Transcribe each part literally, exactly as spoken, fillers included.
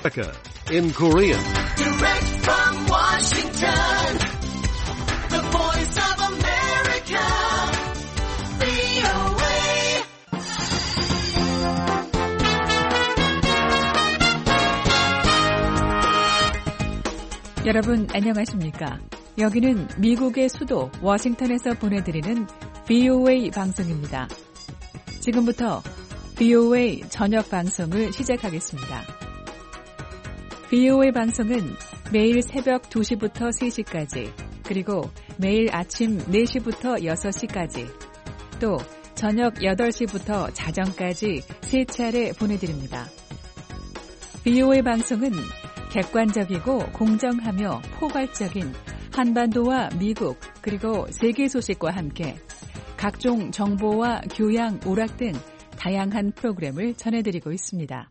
America in Korean. Direct from Washington, the voice of America, 브이오에이. 여러분 안녕하십니까? 여기는 미국의 수도 워싱턴에서 보내드리는 브이오에이 방송입니다. 지금부터 브이오에이 저녁 방송을 시작하겠습니다. 브이오에이 방송은 매일 새벽 두 시부터 세 시까지, 그리고 매일 아침 네 시부터 여섯 시까지, 또 저녁 여덟 시부터 자정까지 세 차례 보내드립니다. 브이오에이 방송은 객관적이고 공정하며 포괄적인 한반도와 미국 그리고 세계 소식과 함께 각종 정보와 교양, 오락 등 다양한 프로그램을 전해드리고 있습니다.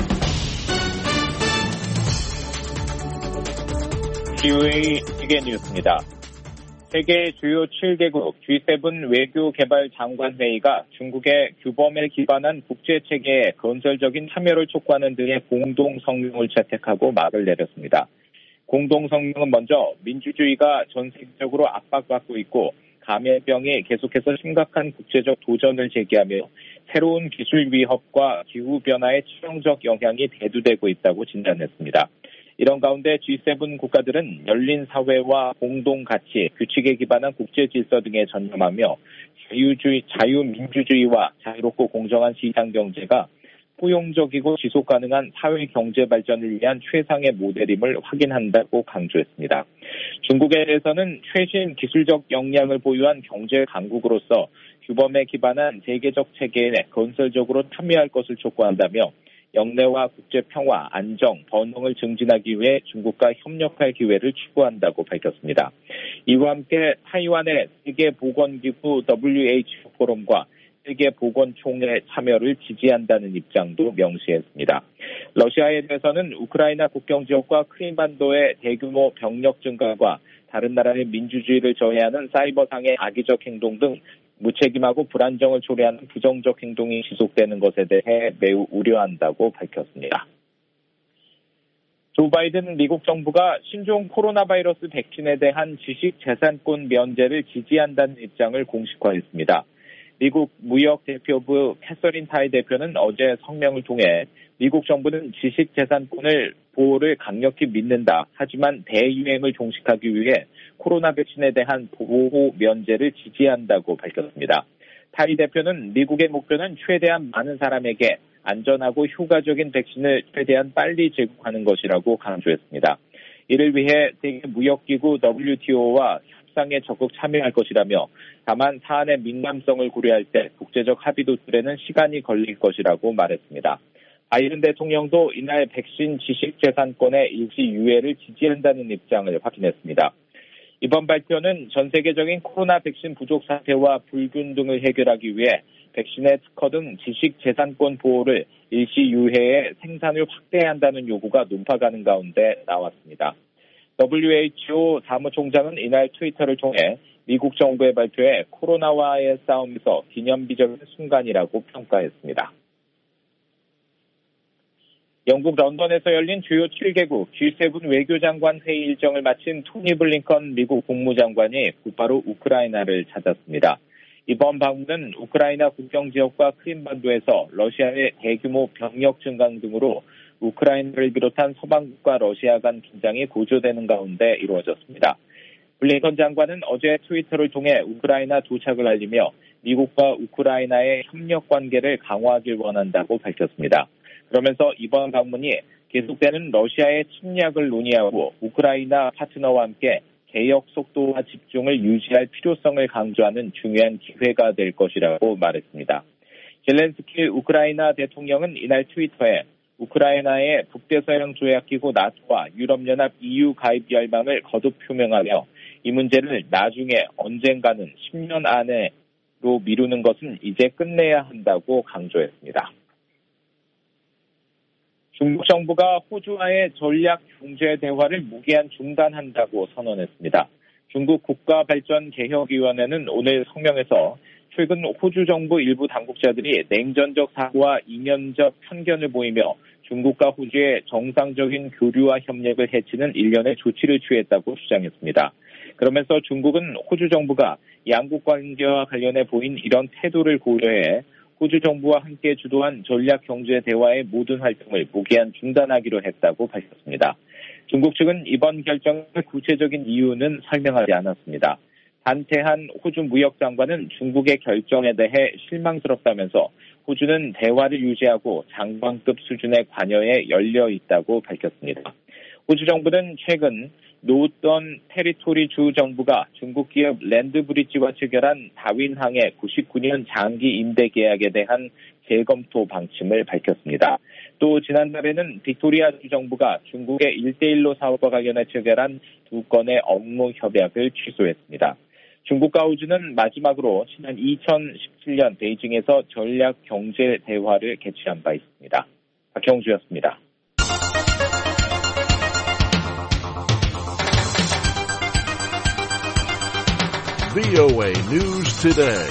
브이오에이 세계 뉴스입니다. 세계 주요 칠 개국 지 세븐 외교개발장관회의가 중국의 규범에 기반한 국제체계에 건설적인 참여를 촉구하는 등의 공동성명을 채택하고 막을 내렸습니다. 공동성명은 먼저 민주주의가 전 세계적으로 압박받고 있고 감염병이 계속해서 심각한 국제적 도전을 제기하며 새로운 기술 위협과 기후변화의 치명적 영향이 대두되고 있다고 진단했습니다. 이런 가운데 지 세븐 국가들은 열린 사회와 공동가치, 규칙에 기반한 국제질서 등에 전념하며 자유주의, 자유민주주의와 자유롭고 공정한 시장경제가 포용적이고 지속가능한 사회경제 발전을 위한 최상의 모델임을 확인한다고 강조했습니다. 중국에 대해서는 최신 기술적 역량을 보유한 경제 강국으로서 규범에 기반한 세계적 체계에 건설적으로 참여할 것을 촉구한다며 영내와 국제 평화, 안정, 번영을 증진하기 위해 중국과 협력할 기회를 추구한다고 밝혔습니다. 이와 함께 타이완의 세계보건기구 더블유에이치오 포럼과 세계보건총회 참여를 지지한다는 입장도 명시했습니다. 러시아에 대해서는 우크라이나 국경 지역과 크림반도의 대규모 병력 증가와 다른 나라의 민주주의를 저해하는 사이버상의 악의적 행동 등 무책임하고 불안정을 초래하는 부정적 행동이 지속되는 것에 대해 매우 우려한다고 밝혔습니다. 조 바이든 미국 정부가 신종 코로나 바이러스 백신에 대한 지식재산권 면제를 지지한다는 입장을 공식화했습니다. 미국 무역대표부 캐서린 타이 대표는 어제 성명을 통해 미국 정부는 지식재산권을 보호를 강력히 믿는다. 하지만 대유행을 종식하기 위해 코로나 백신에 대한 보호 면제를 지지한다고 밝혔습니다. 타이 대표는 미국의 목표는 최대한 많은 사람에게 안전하고 효과적인 백신을 최대한 빨리 제공하는 것이라고 강조했습니다. 이를 위해 세계무역기구 더블유티오와 협상에 적극 참여할 것이라며 다만 사안의 민감성을 고려할 때 국제적 합의 도출에는 시간이 걸릴 것이라고 말했습니다. 바이든 대통령도 이날 백신 지식재산권의 일시 유예를 지지한다는 입장을 확인했습니다. 이번 발표는 전 세계적인 코로나 백신 부족 사태와 불균등을 해결하기 위해 백신의 특허 등 지식재산권 보호를 일시 유예해 생산을 확대한다는 요구가 높아가는 가운데 나왔습니다. 더블유에이치오 사무총장은 이날 트위터를 통해 미국 정부의 발표에 코로나와의 싸움에서 기념비적인 순간이라고 평가했습니다. 영국 런던에서 열린 주요 칠 개국 지 세븐 외교장관 회의 일정을 마친 토니 블링컨 미국 국무장관이 곧바로 우크라이나를 찾았습니다. 이번 방문은 우크라이나 국경 지역과 크림반도에서 러시아의 대규모 병력 증강 등으로 우크라이나를 비롯한 서방국과 러시아 간 긴장이 고조되는 가운데 이루어졌습니다. 블링컨 장관은 어제 트위터를 통해 우크라이나 도착을 알리며 미국과 우크라이나의 협력 관계를 강화하길 원한다고 밝혔습니다. 그러면서 이번 방문이 계속되는 러시아의 침략을 논의하고 우크라이나 파트너와 함께 개혁 속도와 집중을 유지할 필요성을 강조하는 중요한 기회가 될 것이라고 말했습니다. 젤렌스키 우크라이나 대통령은 이날 트위터에 우크라이나의 북대서양 조약기구 나토와 유럽연합 이유 가입 열망을 거듭 표명하며 이 문제를 나중에 언젠가는 십 년 안에로 미루는 것은 이제 끝내야 한다고 강조했습니다. 중국 정부가 호주와의 전략 경제 대화를 무기한 중단한다고 선언했습니다. 중국 국가발전개혁위원회는 오늘 성명에서 최근 호주 정부 일부 당국자들이 냉전적 사고와 이면적 편견을 보이며 중국과 호주의 정상적인 교류와 협력을 해치는 일련의 조치를 취했다고 주장했습니다. 그러면서 중국은 호주 정부가 양국 관계와 관련해 보인 이런 태도를 고려해 호주 정부와 함께 주도한 전략경제 대화의 모든 활동을 무기한 중단하기로 했다고 밝혔습니다. 중국 측은 이번 결정의 구체적인 이유는 설명하지 않았습니다. 단태한 호주 무역장관은 중국의 결정에 대해 실망스럽다면서 호주는 대화를 유지하고 장관급 수준의 관여에 열려 있다고 밝혔습니다. 호주 정부는 최근 노던 테리토리 주 정부가 중국 기업 랜드브리지와 체결한 다윈항의 구십구 년 장기 임대 계약에 대한 재검토 방침을 밝혔습니다. 또 지난달에는 빅토리아 주 정부가 중국의 일대일로 사업과 관련해 체결한 두 건의 업무 협약을 취소했습니다. 중국과 호주는 마지막으로 지난 이천십칠 년 베이징에서 전략 경제 대화를 개최한 바 있습니다. 박형주였습니다. 브이오에이 News Today.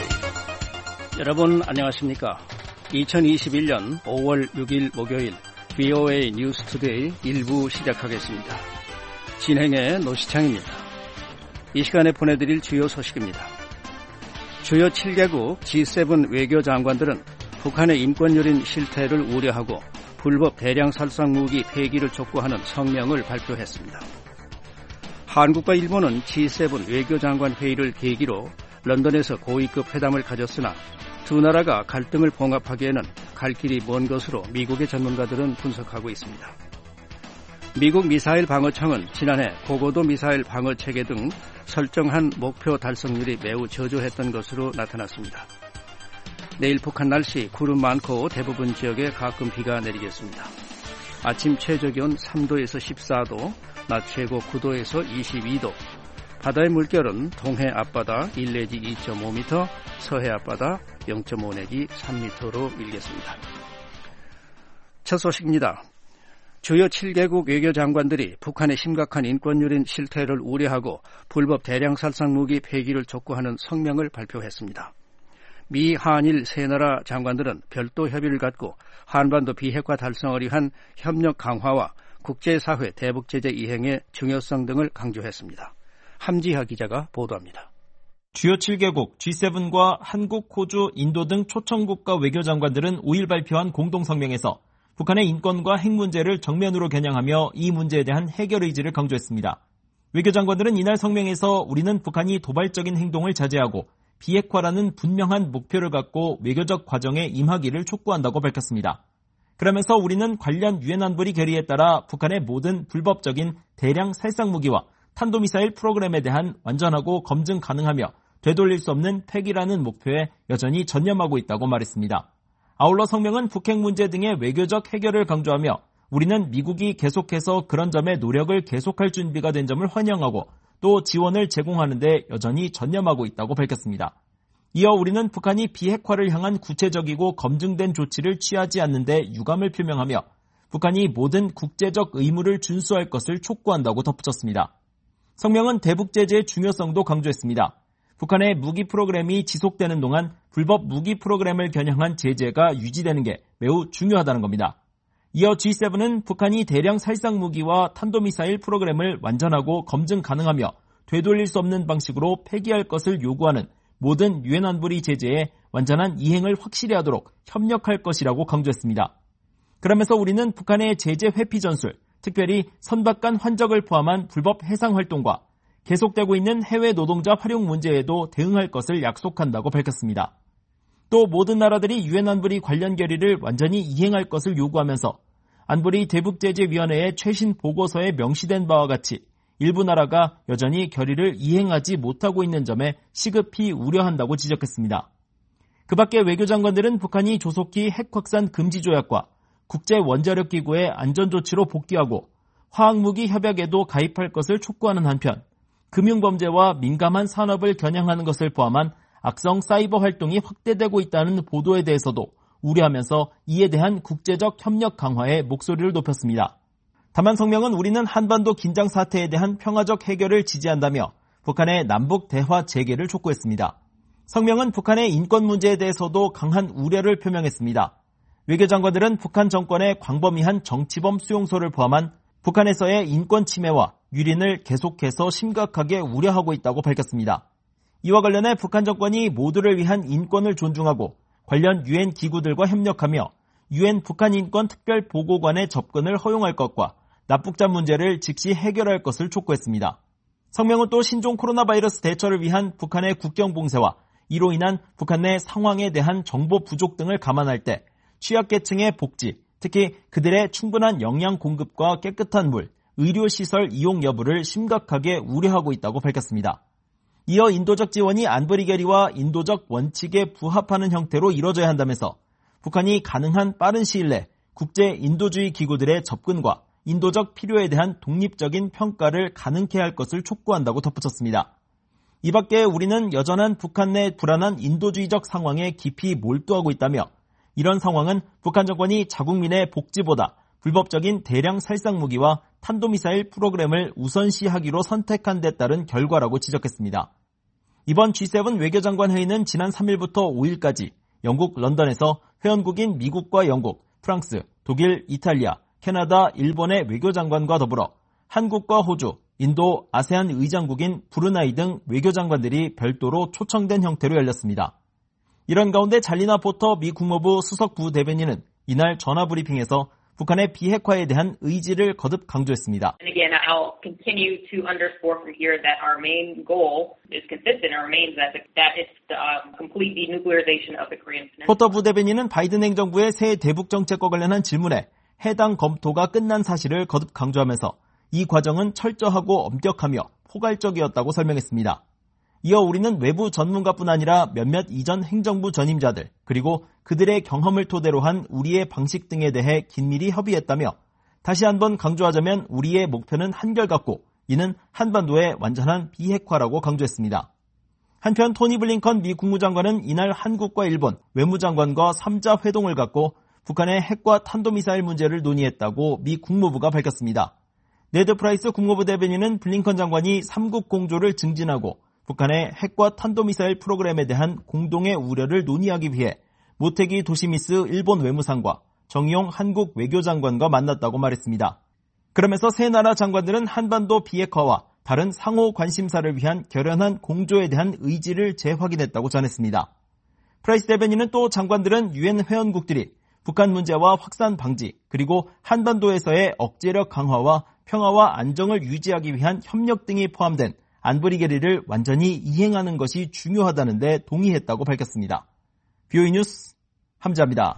여러분 안녕하십니까? 이천이십일 년 오월 육일 목요일 브이오에이 News Today 일부 시작하겠습니다. 진행의 노시창입니다. 이 시간에 보내드릴 주요 소식입니다. 주요 칠 개국 지 세븐 외교장관들은 북한의 인권유린 실태를 우려하고 불법 대량 살상 무기 폐기를 촉구하는 성명을 발표했습니다. 한국과 일본은 지 세븐 외교장관 회의를 계기로 런던에서 고위급 회담을 가졌으나 두 나라가 갈등을 봉합하기에는 갈 길이 먼 것으로 미국의 전문가들은 분석하고 있습니다. 미국 미사일 방어청은 지난해 고고도 미사일 방어체계 등 설정한 목표 달성률이 매우 저조했던 것으로 나타났습니다. 내일 북한 날씨 구름 많고 대부분 지역에 가끔 비가 내리겠습니다. 아침 최저기온 삼 도에서 십사 도, 낮 최고 구 도에서 이십이 도, 바다의 물결은 동해 앞바다 일 내지 이 점 오 미터, 서해 앞바다 영 점 오 내지 삼 미터로 일겠습니다. 첫 소식입니다. 주요 칠 개국 외교장관들이 북한의 심각한 인권유린 실태를 우려하고 불법 대량 살상 무기 폐기를 촉구하는 성명을 발표했습니다. 미, 한일 세 나라 장관들은 별도 협의를 갖고 한반도 비핵화 달성을 위한 협력 강화와 국제사회 대북제재 이행의 중요성 등을 강조했습니다. 함지하 기자가 보도합니다. 주요 칠 개국 지 세븐과 한국, 호주, 인도 등 초청국가 외교장관들은 오일 발표한 공동성명에서 북한의 인권과 핵 문제를 정면으로 겨냥하며 이 문제에 대한 해결 의지를 강조했습니다. 외교장관들은 이날 성명에서 우리는 북한이 도발적인 행동을 자제하고 비핵화라는 분명한 목표를 갖고 외교적 과정에 임하기를 촉구한다고 밝혔습니다. 그러면서 우리는 관련 유엔 안보리 결의에 따라 북한의 모든 불법적인 대량 살상 무기와 탄도미사일 프로그램에 대한 완전하고 검증 가능하며 되돌릴 수 없는 폐기라는 목표에 여전히 전념하고 있다고 말했습니다. 아울러 성명은 북핵 문제 등의 외교적 해결을 강조하며 우리는 미국이 계속해서 그런 점에 노력을 계속할 준비가 된 점을 환영하고 또 지원을 제공하는 데 여전히 전념하고 있다고 밝혔습니다. 이어 우리는 북한이 비핵화를 향한 구체적이고 검증된 조치를 취하지 않는 데 유감을 표명하며 북한이 모든 국제적 의무를 준수할 것을 촉구한다고 덧붙였습니다. 성명은 대북제재의 중요성도 강조했습니다. 북한의 무기 프로그램이 지속되는 동안 불법 무기 프로그램을 겨냥한 제재가 유지되는 게 매우 중요하다는 겁니다. 이어 지 세븐은 북한이 대량 살상 무기와 탄도미사일 프로그램을 완전하고 검증 가능하며 되돌릴 수 없는 방식으로 폐기할 것을 요구하는 모든 유엔 안보리 제재의 완전한 이행을 확실히 하도록 협력할 것이라고 강조했습니다. 그러면서 우리는 북한의 제재 회피 전술, 특별히 선박간 환적을 포함한 불법 해상 활동과 계속되고 있는 해외 노동자 활용 문제에도 대응할 것을 약속한다고 밝혔습니다. 또 모든 나라들이 유엔 안보리 관련 결의를 완전히 이행할 것을 요구하면서 안보리 대북제재위원회의 최신 보고서에 명시된 바와 같이 일부 나라가 여전히 결의를 이행하지 못하고 있는 점에 시급히 우려한다고 지적했습니다. 그 밖에 외교장관들은 북한이 조속히 핵 확산 금지 조약과 국제원자력기구의 안전조치로 복귀하고 화학무기 협약에도 가입할 것을 촉구하는 한편 금융범죄와 민감한 산업을 겨냥하는 것을 포함한 악성 사이버 활동이 확대되고 있다는 보도에 대해서도 우려하면서 이에 대한 국제적 협력 강화에 목소리를 높였습니다. 다만 성명은 우리는 한반도 긴장 사태에 대한 평화적 해결을 지지한다며 북한의 남북 대화 재개를 촉구했습니다. 성명은 북한의 인권 문제에 대해서도 강한 우려를 표명했습니다. 외교장관들은 북한 정권의 광범위한 정치범 수용소를 포함한 북한에서의 인권 침해와 유린을 계속해서 심각하게 우려하고 있다고 밝혔습니다. 이와 관련해 북한 정권이 모두를 위한 인권을 존중하고 관련 유엔 기구들과 협력하며 유엔 북한인권특별보고관의 접근을 허용할 것과 납북자 문제를 즉시 해결할 것을 촉구했습니다. 성명은 또 신종 코로나 바이러스 대처를 위한 북한의 국경 봉쇄와 이로 인한 북한 내 상황에 대한 정보 부족 등을 감안할 때 취약계층의 복지, 특히 그들의 충분한 영양 공급과 깨끗한 물, 의료시설 이용 여부를 심각하게 우려하고 있다고 밝혔습니다. 이어 인도적 지원이 안보리 결의와 인도적 원칙에 부합하는 형태로 이뤄져야 한다면서 북한이 가능한 빠른 시일 내 국제 인도주의 기구들의 접근과 인도적 필요에 대한 독립적인 평가를 가능케 할 것을 촉구한다고 덧붙였습니다. 이 밖에 우리는 여전한 북한 내 불안한 인도주의적 상황에 깊이 몰두하고 있다며 이런 상황은 북한 정권이 자국민의 복지보다 불법적인 대량 살상 무기와 탄도미사일 프로그램을 우선시하기로 선택한 데 따른 결과라고 지적했습니다. 이번 지 세븐 외교장관 회의는 지난 삼 일부터 오 일까지 영국 런던에서 회원국인 미국과 영국, 프랑스, 독일, 이탈리아, 캐나다, 일본의 외교장관과 더불어 한국과 호주, 인도, 아세안 의장국인 브루나이 등 외교장관들이 별도로 초청된 형태로 열렸습니다. 이런 가운데 잘리나 포터 미 국무부 수석 부대변인은 이날 전화브리핑에서 북한의 비핵화에 대한 의지를 거듭 강조했습니다. And again, I'll continue to underscore from here that our main goal is consistent and remains that that it's the um, complete denuclearization of the Korean Peninsula. 포터 부대변인은 바이든 행정부의 새 대북 정책과 관련한 질문에 해당 검토가 끝난 사실을 거듭 강조하면서 이 과정은 철저하고 엄격하며 포괄적이었다고 설명했습니다. 이어 우리는 외부 전문가뿐 아니라 몇몇 이전 행정부 전임자들 그리고 그들의 경험을 토대로 한 우리의 방식 등에 대해 긴밀히 협의했다며 다시 한번 강조하자면 우리의 목표는 한결같고 이는 한반도의 완전한 비핵화라고 강조했습니다. 한편 토니 블링컨 미 국무장관은 이날 한국과 일본 외무장관과 삼 자 회동을 갖고 북한의 핵과 탄도미사일 문제를 논의했다고 미 국무부가 밝혔습니다. 네드 프라이스 국무부 대변인은 블링컨 장관이 삼국 공조를 증진하고 북한의 핵과 탄도미사일 프로그램에 대한 공동의 우려를 논의하기 위해 모테기 도시미스 일본 외무상과 정의용 한국 외교장관과 만났다고 말했습니다. 그러면서 세 나라 장관들은 한반도 비핵화와 다른 상호 관심사를 위한 결연한 공조에 대한 의지를 재확인했다고 전했습니다. 프라이스 대변인은 또 장관들은 유엔 회원국들이 북한 문제와 확산 방지 그리고 한반도에서의 억제력 강화와 평화와 안정을 유지하기 위한 협력 등이 포함된 안보리 결의를 완전히 이행하는 것이 중요하다는 데 동의했다고 밝혔습니다. 비오이 뉴스 함자입니다.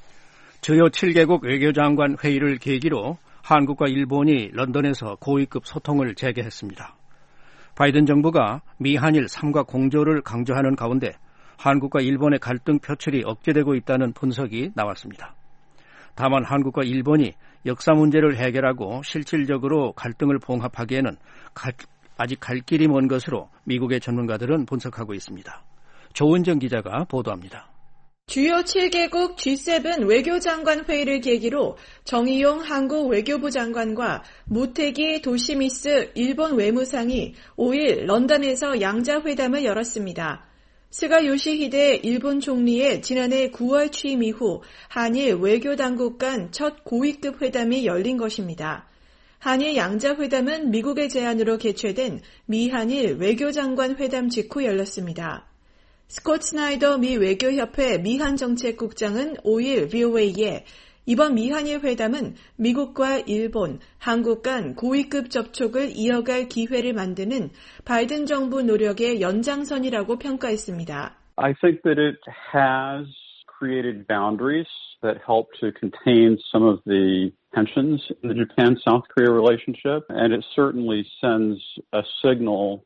주요 칠 개국 외교장관 회의를 계기로 한국과 일본이 런던에서 고위급 소통을 재개했습니다. 바이든 정부가 미한일 삼각 공조를 강조하는 가운데 한국과 일본의 갈등 표출이 억제되고 있다는 분석이 나왔습니다. 다만 한국과 일본이 역사 문제를 해결하고 실질적으로 갈등을 봉합하기에는 가, 아직 갈 길이 먼 것으로 미국의 전문가들은 분석하고 있습니다. 조은정 기자가 보도합니다. 주요 칠 개국 지 세븐 외교장관 회의를 계기로 정의용 한국 외교부 장관과 모테기 도시미스 일본 외무상이 오 일 런던에서 양자회담을 열었습니다. 스가 요시히데 일본 총리의 지난해 구월 취임 이후 한일 외교당국 간 첫 고위급 회담이 열린 것입니다. 한일 양자회담은 미국의 제안으로 개최된 미한일 외교장관 회담 직후 열렸습니다. 스콧 스나이더 미 외교협회 미한정책국장은 오 일 브이오에이에 이번 미한일 회담은 미국과 일본, 한국 간 고위급 접촉을 이어갈 기회를 만드는 바이든 정부 노력의 연장선이라고 평가했습니다. I think that it has created boundaries that help to contain some of the tensions in the Japan-South Korea relationship, and it certainly sends a signal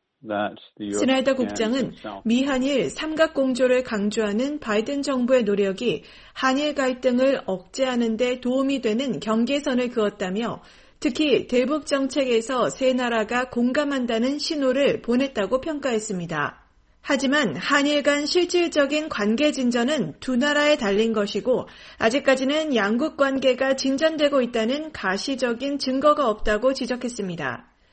스나이더 국장은 미한일 삼각공조를 강조하는 바이든 정부의 노력이 한일 갈등을 억제하는 데 도움이 되는 경계선을 그었다며 특히 대북 정책에서 세 나라가 공감한다는 신호를 보냈다고 평가했습니다. 하지만 한일 간 실질적인 관계 진전은 두 나라에 달린 것이고 아직까지는 양국 관계가 진전되고 있다는 가시적인 증거가 없다고 지적했습니다.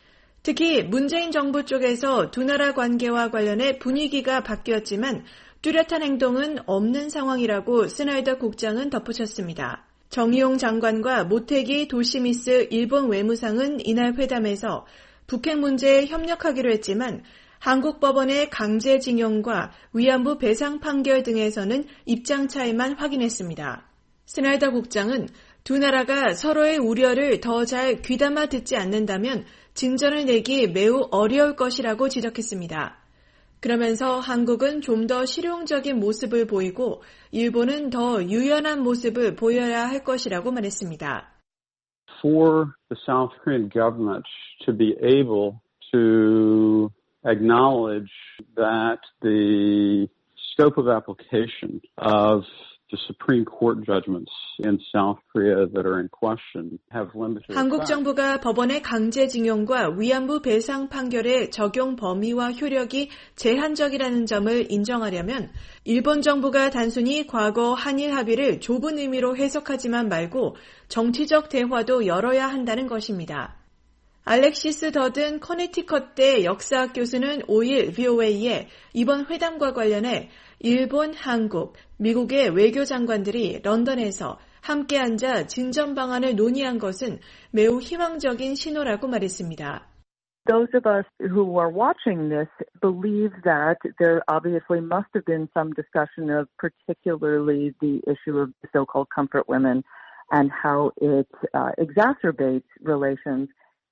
특히 문재인 정부 쪽에서 두 나라 관계와 관련해 분위기가 바뀌었지만 뚜렷한 행동은 없는 상황이라고 스나이더 국장은 덧붙였습니다. 정의용 장관과 모테기 도시미스 일본 외무상은 이날 회담에서 북핵 문제에 협력하기로 했지만 한국 법원의 강제징용과 위안부 배상 판결 등에서는 입장 차이만 확인했습니다. 스나이더 국장은 두 나라가 서로의 우려를 더 잘 귀담아 듣지 않는다면 진전을 내기 매우 어려울 것이라고 지적했습니다. 그러면서 한국은 좀 더 실용적인 모습을 보이고 일본은 더 유연한 모습을 보여야 할 것이라고 말했습니다. For the South Korean government to be able to acknowledge that the scope of application of the Supreme Court judgments in South Korea that are in question have limited. 한국 정부가 법원의 강제징용과 위안부 배상 판결의 적용 범위와 효력이 제한적이라는 점을 인정하려면 일본 정부가 단순히 과거 한일 합의를 좁은 의미로 해석하지만 말고 정치적 대화도 열어야 한다는 것입니다. 알렉시스 더든 커네티컷대 역사학 교수는 오일 브이오에이에 이번 회담과 관련해 일본, 한국, 미국의 외교장관들이 런던에서 함께 앉아 진전 방안을 논의한 것은 매우 희망적인 신호라고 말했습니다. Those of us who are watching this believe that there obviously must have been some discussion of particularly the issue of the so-called comfort women and how it uh, exacerbates relations.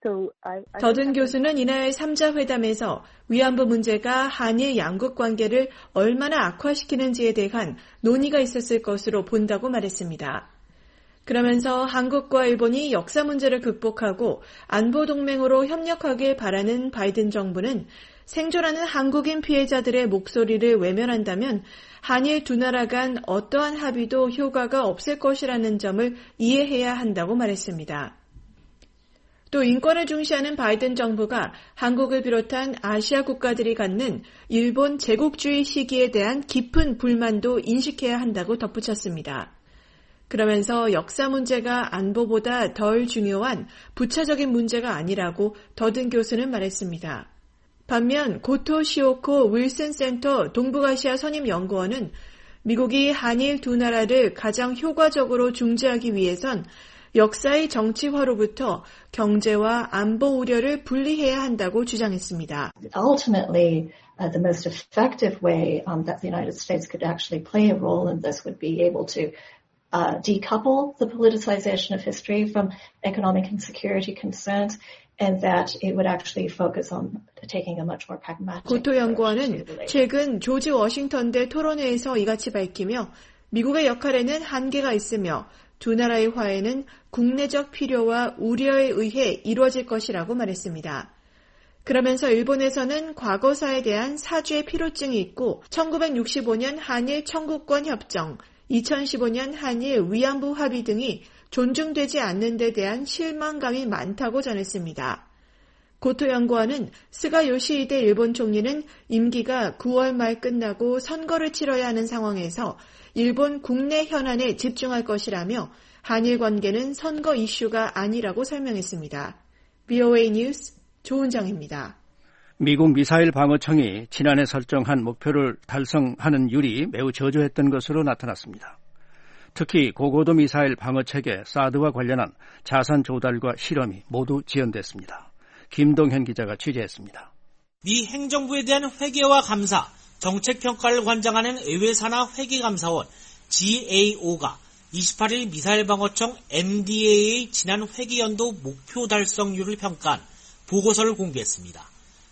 더든 교수는 이날 삼 자 회담에서 위안부 문제가 한일 양국 관계를 얼마나 악화시키는지에 대한 논의가 있었을 것으로 본다고 말했습니다. 그러면서 한국과 일본이 역사 문제를 극복하고 안보 동맹으로 협력하길 바라는 바이든 정부는 생존하는 한국인 피해자들의 목소리를 외면한다면 한일 두 나라 간 어떠한 합의도 효과가 없을 것이라는 점을 이해해야 한다고 말했습니다. 또 인권을 중시하는 바이든 정부가 한국을 비롯한 아시아 국가들이 갖는 일본 제국주의 시기에 대한 깊은 불만도 인식해야 한다고 덧붙였습니다. 그러면서 역사 문제가 안보보다 덜 중요한 부차적인 문제가 아니라고 더든 교수는 말했습니다. 반면 고토 시오코 윌슨 센터 동북아시아 선임연구원은 미국이 한일 두 나라를 가장 효과적으로 중재하기 위해선 역사의 정치화로부터 경제와 안보 우려를 분리해야 한다고 주장했습니다. Ultimately, uh, the most effective way um, that the United States could actually play a role in this would be able to uh, decouple the politicization of history from economic and security concerns. And that it would actually focus on taking a much more pragmatic. 고토 연구원은 최근 조지 워싱턴대 토론회에서 이같이 밝히며 미국의 역할에는 한계가 있으며 두 나라의 화해는 국내적 필요와 우려에 의해 이루어질 것이라고 말했습니다. 그러면서 일본에서는 과거사에 대한 사죄의 필요증이 있고 천구백육십오 년 한일 청구권 협정, 이천십오 년 한일 위안부 합의 등이 존중되지 않는 데 대한 실망감이 많다고 전했습니다. 고토 연구원은 스가 요시히데 일본 총리는 임기가 구월 말 끝나고 선거를 치러야 하는 상황에서 일본 국내 현안에 집중할 것이라며 한일 관계는 선거 이슈가 아니라고 설명했습니다. 브이오에이 뉴스 조은정입니다. 미국 미사일 방어청이 지난해 설정한 목표를 달성하는 율이 매우 저조했던 것으로 나타났습니다. 특히 고고도 미사일 방어체계 사드와 관련한 자산 조달과 실험이 모두 지연됐습니다. 김동현 기자가 취재했습니다. 미 행정부에 대한 회계와 감사, 정책평가를 관장하는 의회산하 회계감사원 지에이오가 이십팔 일 미사일 방어청 엠디에이의 지난 회계연도 목표 달성률을 평가한 보고서를 공개했습니다.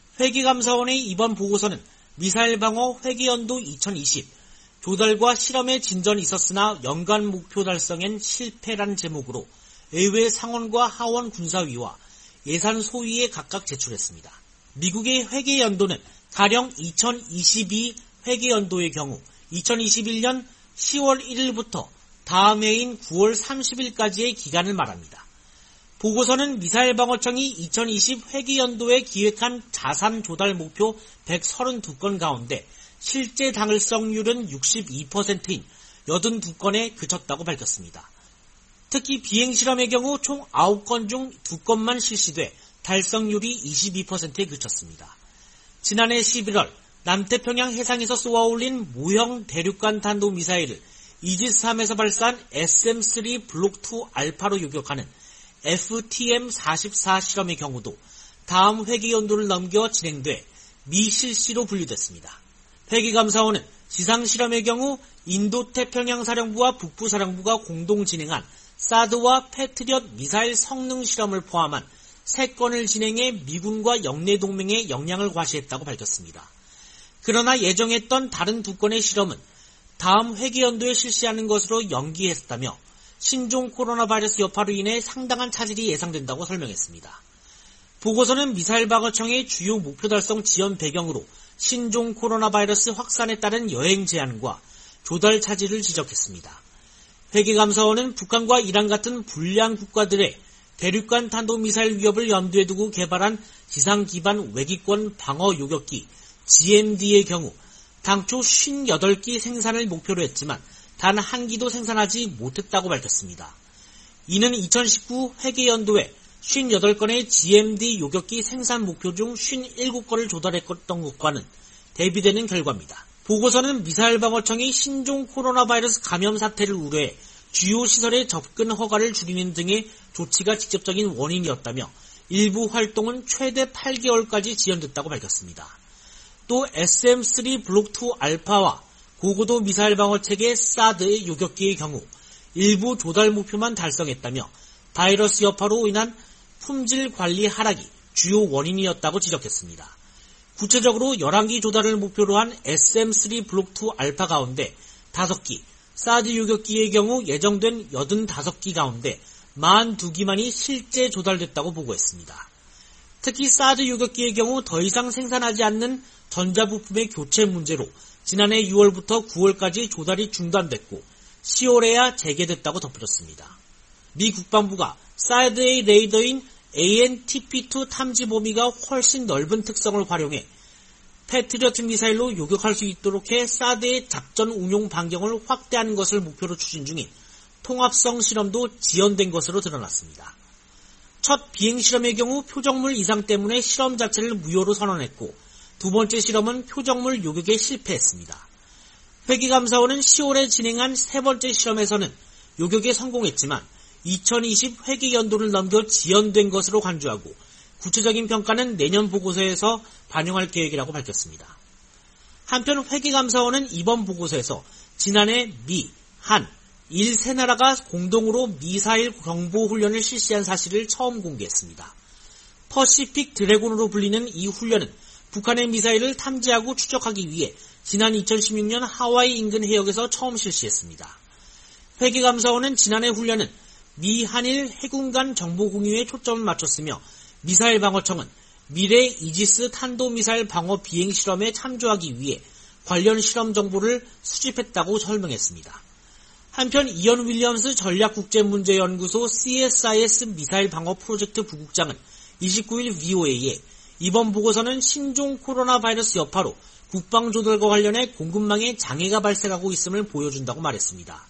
회계감사원의 이번 보고서는 미사일 방어 회계연도 이천이십, 조달과 실험에 진전이 있었으나 연간 목표 달성엔 실패란 제목으로 의회 상원과 하원 군사위와 예산 소위에 각각 제출했습니다. 미국의 회계연도는 가령 이천이십이 회계연도의 경우 이천이십일 년 시월 일일부터 다음 해인 구월 삼십일까지의 기간을 말합니다. 보고서는 미사일 방어청이 이천이십 회계연도에 기획한 자산 조달 목표 백삼십이 건 가운데 실제 달성률은 육십이 퍼센트인 팔십이 건에 그쳤다고 밝혔습니다. 특히 비행실험의 경우 총 아홉 건 중 두 건만 실시돼 달성률이 이십이 퍼센트에 그쳤습니다. 지난해 십일월 남태평양 해상에서 쏘아올린 모형 대륙간 탄도미사일을 이지스함에서 발사한 에스엠 쓰리 블록 투 알파로 요격하는 에프티엠 사십사 실험의 경우도 다음 회기 연도를 넘겨 진행돼 미실시로 분류됐습니다. 회기감사원은 지상실험의 경우 인도태평양사령부와 북부사령부가 공동 진행한 사드와 패트리엇 미사일 성능 실험을 포함한 세 건을 진행해 미군과 영내 동맹에 영향을 과시했다고 밝혔습니다. 그러나 예정했던 다른 두 건의 실험은 다음 회기연도에 실시하는 것으로 연기했다며 신종 코로나 바이러스 여파로 인해 상당한 차질이 예상된다고 설명했습니다. 보고서는 미사일 방어청의 주요 목표 달성 지연 배경으로 신종 코로나 바이러스 확산에 따른 여행 제한과 조달 차질을 지적했습니다. 회계감사원은 북한과 이란 같은 불량 국가들의 대륙간 탄도미사일 위협을 염두에 두고 개발한 지상 기반 외기권 방어 요격기 지엠디의 경우 당초 오십팔 기 생산을 목표로 했지만 단 한 기도 생산하지 못했다고 밝혔습니다. 이는 이천십구 회계연도에 오십팔 건의 지엠디 요격기 생산 목표 중 오십칠 건을 조달했던 것과는 대비되는 결과입니다. 보고서는 미사일 방어청이 신종 코로나 바이러스 감염 사태를 우려해 주요 시설의 접근 허가를 줄이는 등의 조치가 직접적인 원인이었다며 일부 활동은 최대 팔 개월까지 지연됐다고 밝혔습니다. 또 에스엠 쓰리 블록 투 알파와 고고도 미사일 방어체계 사드의 요격기의 경우 일부 조달 목표만 달성했다며 바이러스 여파로 인한 품질 관리 하락이 주요 원인이었다고 지적했습니다. 구체적으로 열한 기 조달을 목표로 한 에스엠 쓰리 블록 투 알파 가운데 다섯 기, 사드 요격기의 경우 예정된 팔십오 기 가운데 사십이 기만이 실제 조달됐다고 보고했습니다. 특히 사드 요격기의 경우 더 이상 생산하지 않는 전자부품의 교체 문제로 지난해 유월부터 구월까지 조달이 중단됐고 시월에야 재개됐다고 덧붙였습니다. 미 국방부가 사드의 레이더인 에이엔티피 투 탐지 범위가 훨씬 넓은 특성을 활용해 패트리어트 미사일로 요격할 수 있도록 해 사드의 작전 운용 반경을 확대하는 것을 목표로 추진 중인 통합성 실험도 지연된 것으로 드러났습니다. 첫 비행 실험의 경우 표적물 이상 때문에 실험 자체를 무효로 선언했고 두 번째 실험은 표적물 요격에 실패했습니다. 회계감사원은 시월에 진행한 세 번째 실험에서는 요격에 성공했지만 이천이십 회계연도를 넘겨 지연된 것으로 간주하고 구체적인 평가는 내년 보고서에서 반영할 계획이라고 밝혔습니다. 한편 회계감사원은 이번 보고서에서 지난해 미, 한, 일 세 나라가 공동으로 미사일 경보훈련을 실시한 사실을 처음 공개했습니다. 퍼시픽 드래곤으로 불리는 이 훈련은 북한의 미사일을 탐지하고 추적하기 위해 지난 이천십육 년 하와이 인근 해역에서 처음 실시했습니다. 회계감사원은 지난해 훈련은 미, 한일 해군 간 정보 공유에 초점을 맞췄으며 미사일 방어청은 미래 이지스 탄도미사일 방어 비행 실험에 참조하기 위해 관련 실험 정보를 수집했다고 설명했습니다. 한편 이언 윌리엄스 전략국제문제연구소 씨에스아이에스 미사일 방어 프로젝트 부국장은 이십구 일 브이오에이에 이번 보고서는 신종 코로나 바이러스 여파로 국방조달과 관련해 공급망에 장애가 발생하고 있음을 보여준다고 말했습니다.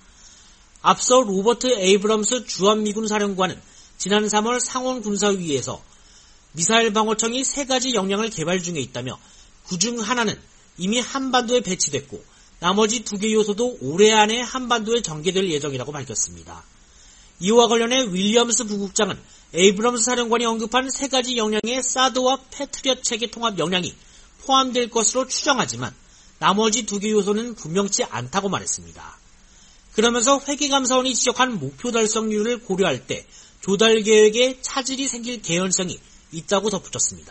앞서 로버트 에이브럼스 주한미군 사령관은 지난 삼월 상원군사위에서 미사일 방어청이 세 가지 역량을 개발 중에 있다며 그중 하나는 이미 한반도에 배치됐고 나머지 두 개 요소도 올해 안에 한반도에 전개될 예정이라고 밝혔습니다. 이와 관련해 윌리엄스 부국장은 에이브럼스 사령관이 언급한 세 가지 역량의 사드와 패트리엇 체계 통합 역량이 포함될 것으로 추정하지만 나머지 두 개 요소는 분명치 않다고 말했습니다. 그러면서 회계감사원이 지적한 목표 달성률을 고려할 때 조달 계획에 차질이 생길 개연성이 있다고 덧붙였습니다.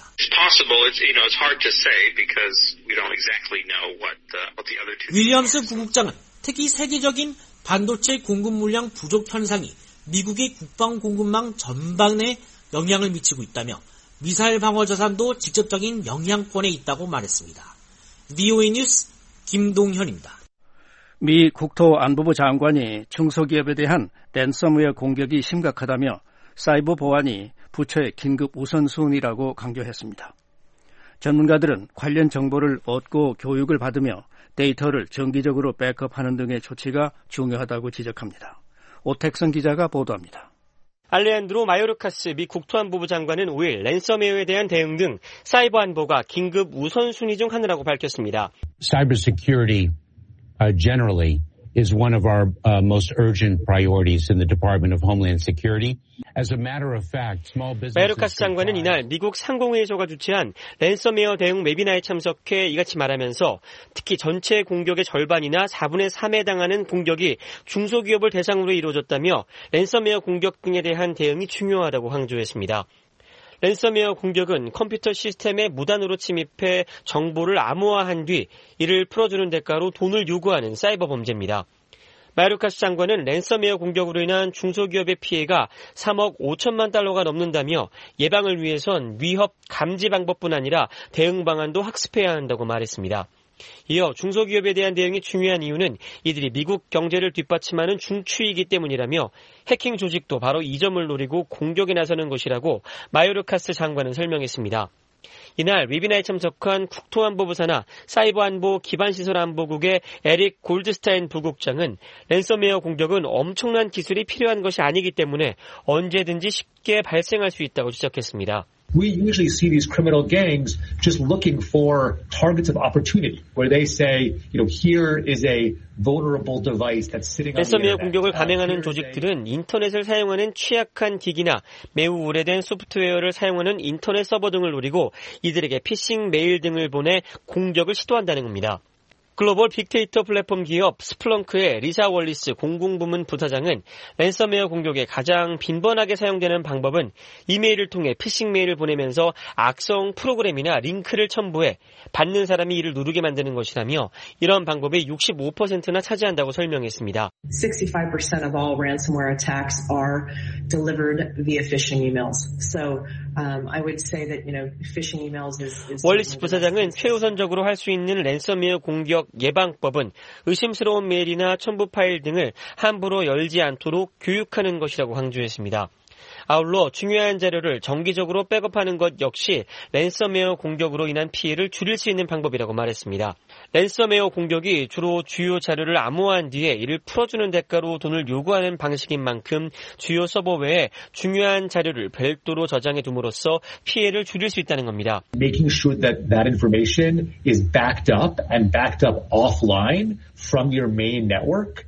윌리엄스 부국장은 특히 세계적인 반도체 공급 물량 부족 현상이 미국의 국방 공급망 전반에 영향을 미치고 있다며 미사일 방어 자산도 직접적인 영향권에 있다고 말했습니다. 브이오에이 뉴스 김동현입니다. 미 국토안보부 장관이 중소기업에 대한 랜섬웨어 공격이 심각하다며 사이버 보안이 부처의 긴급 우선순위라고 강조했습니다. 전문가들은 관련 정보를 얻고 교육을 받으며 데이터를 정기적으로 백업하는 등의 조치가 중요하다고 지적합니다. 오택선 기자가 보도합니다. 알레한드로 마요르카스 미 국토안보부 장관은 오일 랜섬웨어에 대한 대응 등 사이버 안보가 긴급 우선순위 중 하나라고 밝혔습니다. Cybersecurity uh, generally is one of our uh, most urgent priorities in the Department of Homeland Security. As a matter of fact, small businesses... 마요르카스 장관은 이날 미국 상공회의소가 주최한 랜섬웨어 대응 웨비나에 참석해 이같이 말하면서 특히 전체 공격의 절반이나 사분의 삼에 해당하는 공격이 중소기업을 대상으로 이루어졌다며 랜섬웨어 공격 등에 대한 대응이 중요하다고 강조했습니다. 랜섬웨어 공격은 컴퓨터 시스템에 무단으로 침입해 정보를 암호화한 뒤 이를 풀어주는 대가로 돈을 요구하는 사이버 범죄입니다. 마요르카스 장관은 랜섬웨어 공격으로 인한 중소기업의 피해가 삼억 오천만 달러가 넘는다며 예방을 위해선 위협 감지 방법뿐 아니라 대응 방안도 학습해야 한다고 말했습니다. 이어 중소기업에 대한 대응이 중요한 이유는 이들이 미국 경제를 뒷받침하는 중추이기 때문이라며 해킹 조직도 바로 이 점을 노리고 공격에 나서는 것이라고 마요르카스 장관은 설명했습니다. 이날 웨비나에 참석한 국토안보부 산하 사이버안보 기반시설안보국의 에릭 골드스타인 부국장은 랜섬웨어 공격은 엄청난 기술이 필요한 것이 아니기 때문에 언제든지 쉽게 발생할 수 있다고 지적했습니다. We usually see these criminal gangs just looking for targets of opportunity, where they say, you know, here is a vulnerable device that's sitting on the 랜섬웨어 internet. 공격을 감행하는 조직들은 인터넷을 사용하는 취약한 기기나 매우 오래된 소프트웨어를 사용하는 인터넷 서버 등을 노리고 이들에게 피싱 메일 등을 보내 공격을 시도한다는 겁니다. 글로벌 빅데이터 플랫폼 기업 스플렁크의 리사 월리스 공공부문 부사장은 랜섬웨어 공격에 가장 빈번하게 사용되는 방법은 이메일을 통해 피싱 메일을 보내면서 악성 프로그램이나 링크를 첨부해 받는 사람이 이를 누르게 만드는 것이라며 이런 방법이 육십오 퍼센트나 차지한다고 설명했습니다. sixty-five percent of all ransomware attacks are delivered via phishing emails. So um, I would say that, you know, phishing emails is... is 월리스 부사장은 최우선적으로 할 수 있는 랜섬웨어 공격 예방법은 의심스러운 메일이나 첨부 파일 등을 함부로 열지 않도록 교육하는 것이라고 강조했습니다. 아울러 중요한 자료를 정기적으로 백업하는 것 역시 랜섬웨어 공격으로 인한 피해를 줄일 수 있는 방법이라고 말했습니다. 랜섬웨어 공격이 주로 주요 자료를 암호화한 뒤에 이를 풀어주는 대가로 돈을 요구하는 방식인 만큼 주요 서버 외에 중요한 자료를 별도로 저장해 둠으로써 피해를 줄일 수 있다는 겁니다. Making sure that that information is backed up and backed up offline from your main network.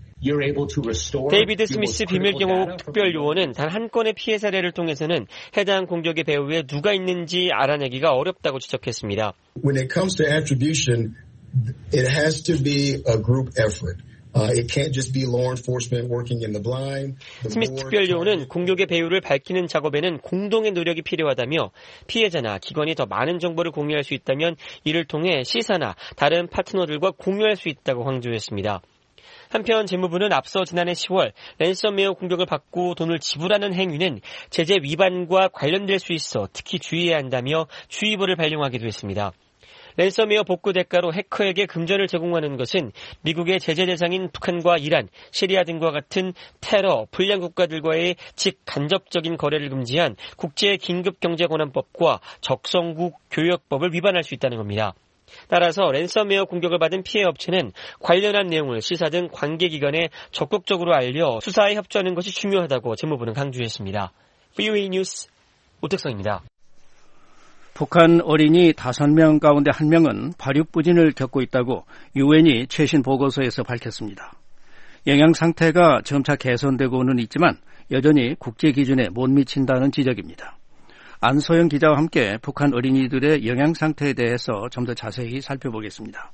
데이비드 스미스 비밀경호국 특별요원은 단 한 건의 피해 사례를 통해서는 해당 공격의 배후에 누가 있는지 알아내기가 어렵다고 지적했습니다. When it comes to attribution, it has to be a group effort. Uh, it can't just be law enforcement working in the blind. 스미스 특별요원은 공격의 배후를 밝히는 작업에는 공동의 노력이 필요하다며 피해자나 기관이 더 많은 정보를 공유할 수 있다면 이를 통해 시사나 다른 파트너들과 공유할 수 있다고 강조했습니다. 한편 재무부는 앞서 지난해 시월 랜섬웨어 공격을 받고 돈을 지불하는 행위는 제재 위반과 관련될 수 있어 특히 주의해야 한다며 주의보를 발령하기도 했습니다. 랜섬웨어 복구 대가로 해커에게 금전을 제공하는 것은 미국의 제재 대상인 북한과 이란, 시리아 등과 같은 테러, 불량 국가들과의 직간접적인 거래를 금지한 국제긴급경제권한법과 적성국 교역법을 위반할 수 있다는 겁니다. 따라서 랜섬웨어 공격을 받은 피해 업체는 관련한 내용을 시사 등 관계기관에 적극적으로 알려 수사에 협조하는 것이 중요하다고 재무부는 강조했습니다. 브이오에이 뉴스 오택성입니다. 북한 어린이 다섯 명 가운데 한 명은 발육부진을 겪고 있다고 유엔이 최신 보고서에서 밝혔습니다. 영양 상태가 점차 개선되고는 있지만 여전히 국제 기준에 못 미친다는 지적입니다. 안소영 기자와 함께 북한 어린이들의 영양 상태에 대해서 좀 더 자세히 살펴보겠습니다.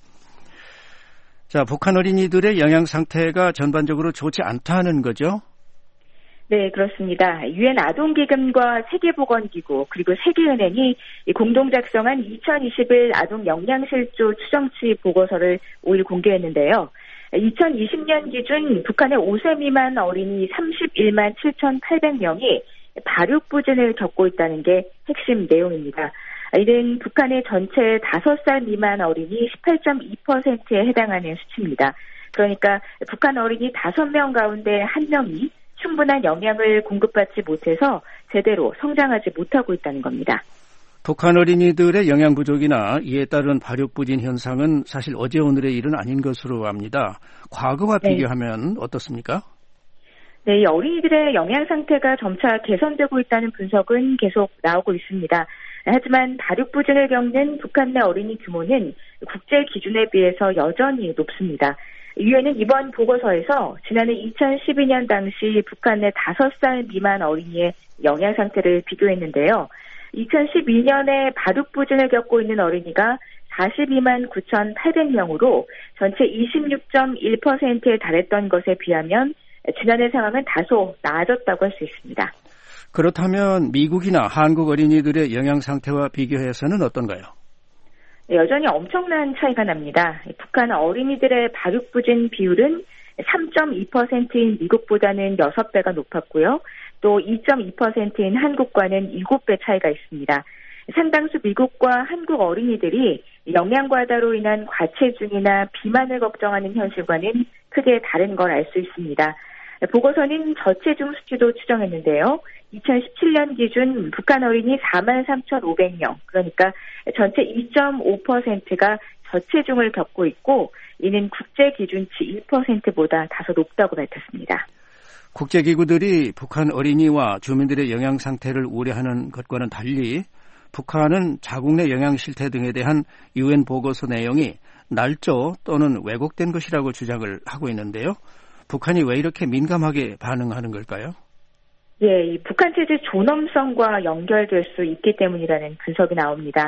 자, 북한 어린이들의 영양 상태가 전반적으로 좋지 않다는 거죠? 네, 그렇습니다. 유엔 아동기금과 세계보건기구 그리고 세계은행이 공동 작성한 이천이십일 아동 영양실조 추정치 보고서를 오일 공개했는데요. 이천이십 년 기준 북한의 오 세 미만 어린이 삼십일만 칠천팔백 명이 발육부진을 겪고 있다는 게 핵심 내용입니다. 이는 북한의 전체 다섯 살 미만 어린이 십팔 점 이 퍼센트에 해당하는 수치입니다. 그러니까 북한 어린이 다섯 명 가운데 한 명이 충분한 영양을 공급받지 못해서 제대로 성장하지 못하고 있다는 겁니다. 북한 어린이들의 영양 부족이나 이에 따른 발육부진 현상은 사실 어제 오늘의 일은 아닌 것으로 압니다. 과거와 네. 비교하면 어떻습니까? 네, 이 어린이들의 영양 상태가 점차 개선되고 있다는 분석은 계속 나오고 있습니다. 하지만 발육부진을 겪는 북한 내 어린이 규모는 국제 기준에 비해서 여전히 높습니다. 유엔은 이번 보고서에서 지난해 이천십이 년 당시 북한 내 다섯 살 미만 어린이의 영양 상태를 비교했는데요. 이천십이 년에 발육부진을 겪고 있는 어린이가 사십이만 구천팔백 명으로 전체 이십육 점 일 퍼센트에 달했던 것에 비하면 지난해 상황은 다소 나아졌다고 할 수 있습니다. 그렇다면 미국이나 한국 어린이들의 영양 상태와 비교해서는 어떤가요? 여전히 엄청난 차이가 납니다. 북한 어린이들의 발육부진 비율은 삼 점 이 퍼센트인 미국보다는 여섯 배가 높았고요. 또 이 점 이 퍼센트인 한국과는 일곱 배 차이가 있습니다. 상당수 미국과 한국 어린이들이 영양과다로 인한 과체중이나 비만을 걱정하는 현실과는 크게 다른 걸 알 수 있습니다. 보고서는 저체중 수치도 추정했는데요. 이천십칠 년 기준 북한 어린이 사만 삼천오백 명, 그러니까 전체 이 점 오 퍼센트가 저체중을 겪고 있고 이는 국제 기준치 일 퍼센트보다 다소 높다고 밝혔습니다. 국제기구들이 북한 어린이와 주민들의 영양 상태를 우려하는 것과는 달리 북한은 자국 내 영양 실태 등에 대한 유엔 보고서 내용이 날조 또는 왜곡된 것이라고 주장을 하고 있는데요. 북한이 왜 이렇게 민감하게 반응하는 걸까요? 예, 이 북한 체제 존엄성과 연결될 수 있기 때문이라는 분석이 나옵니다.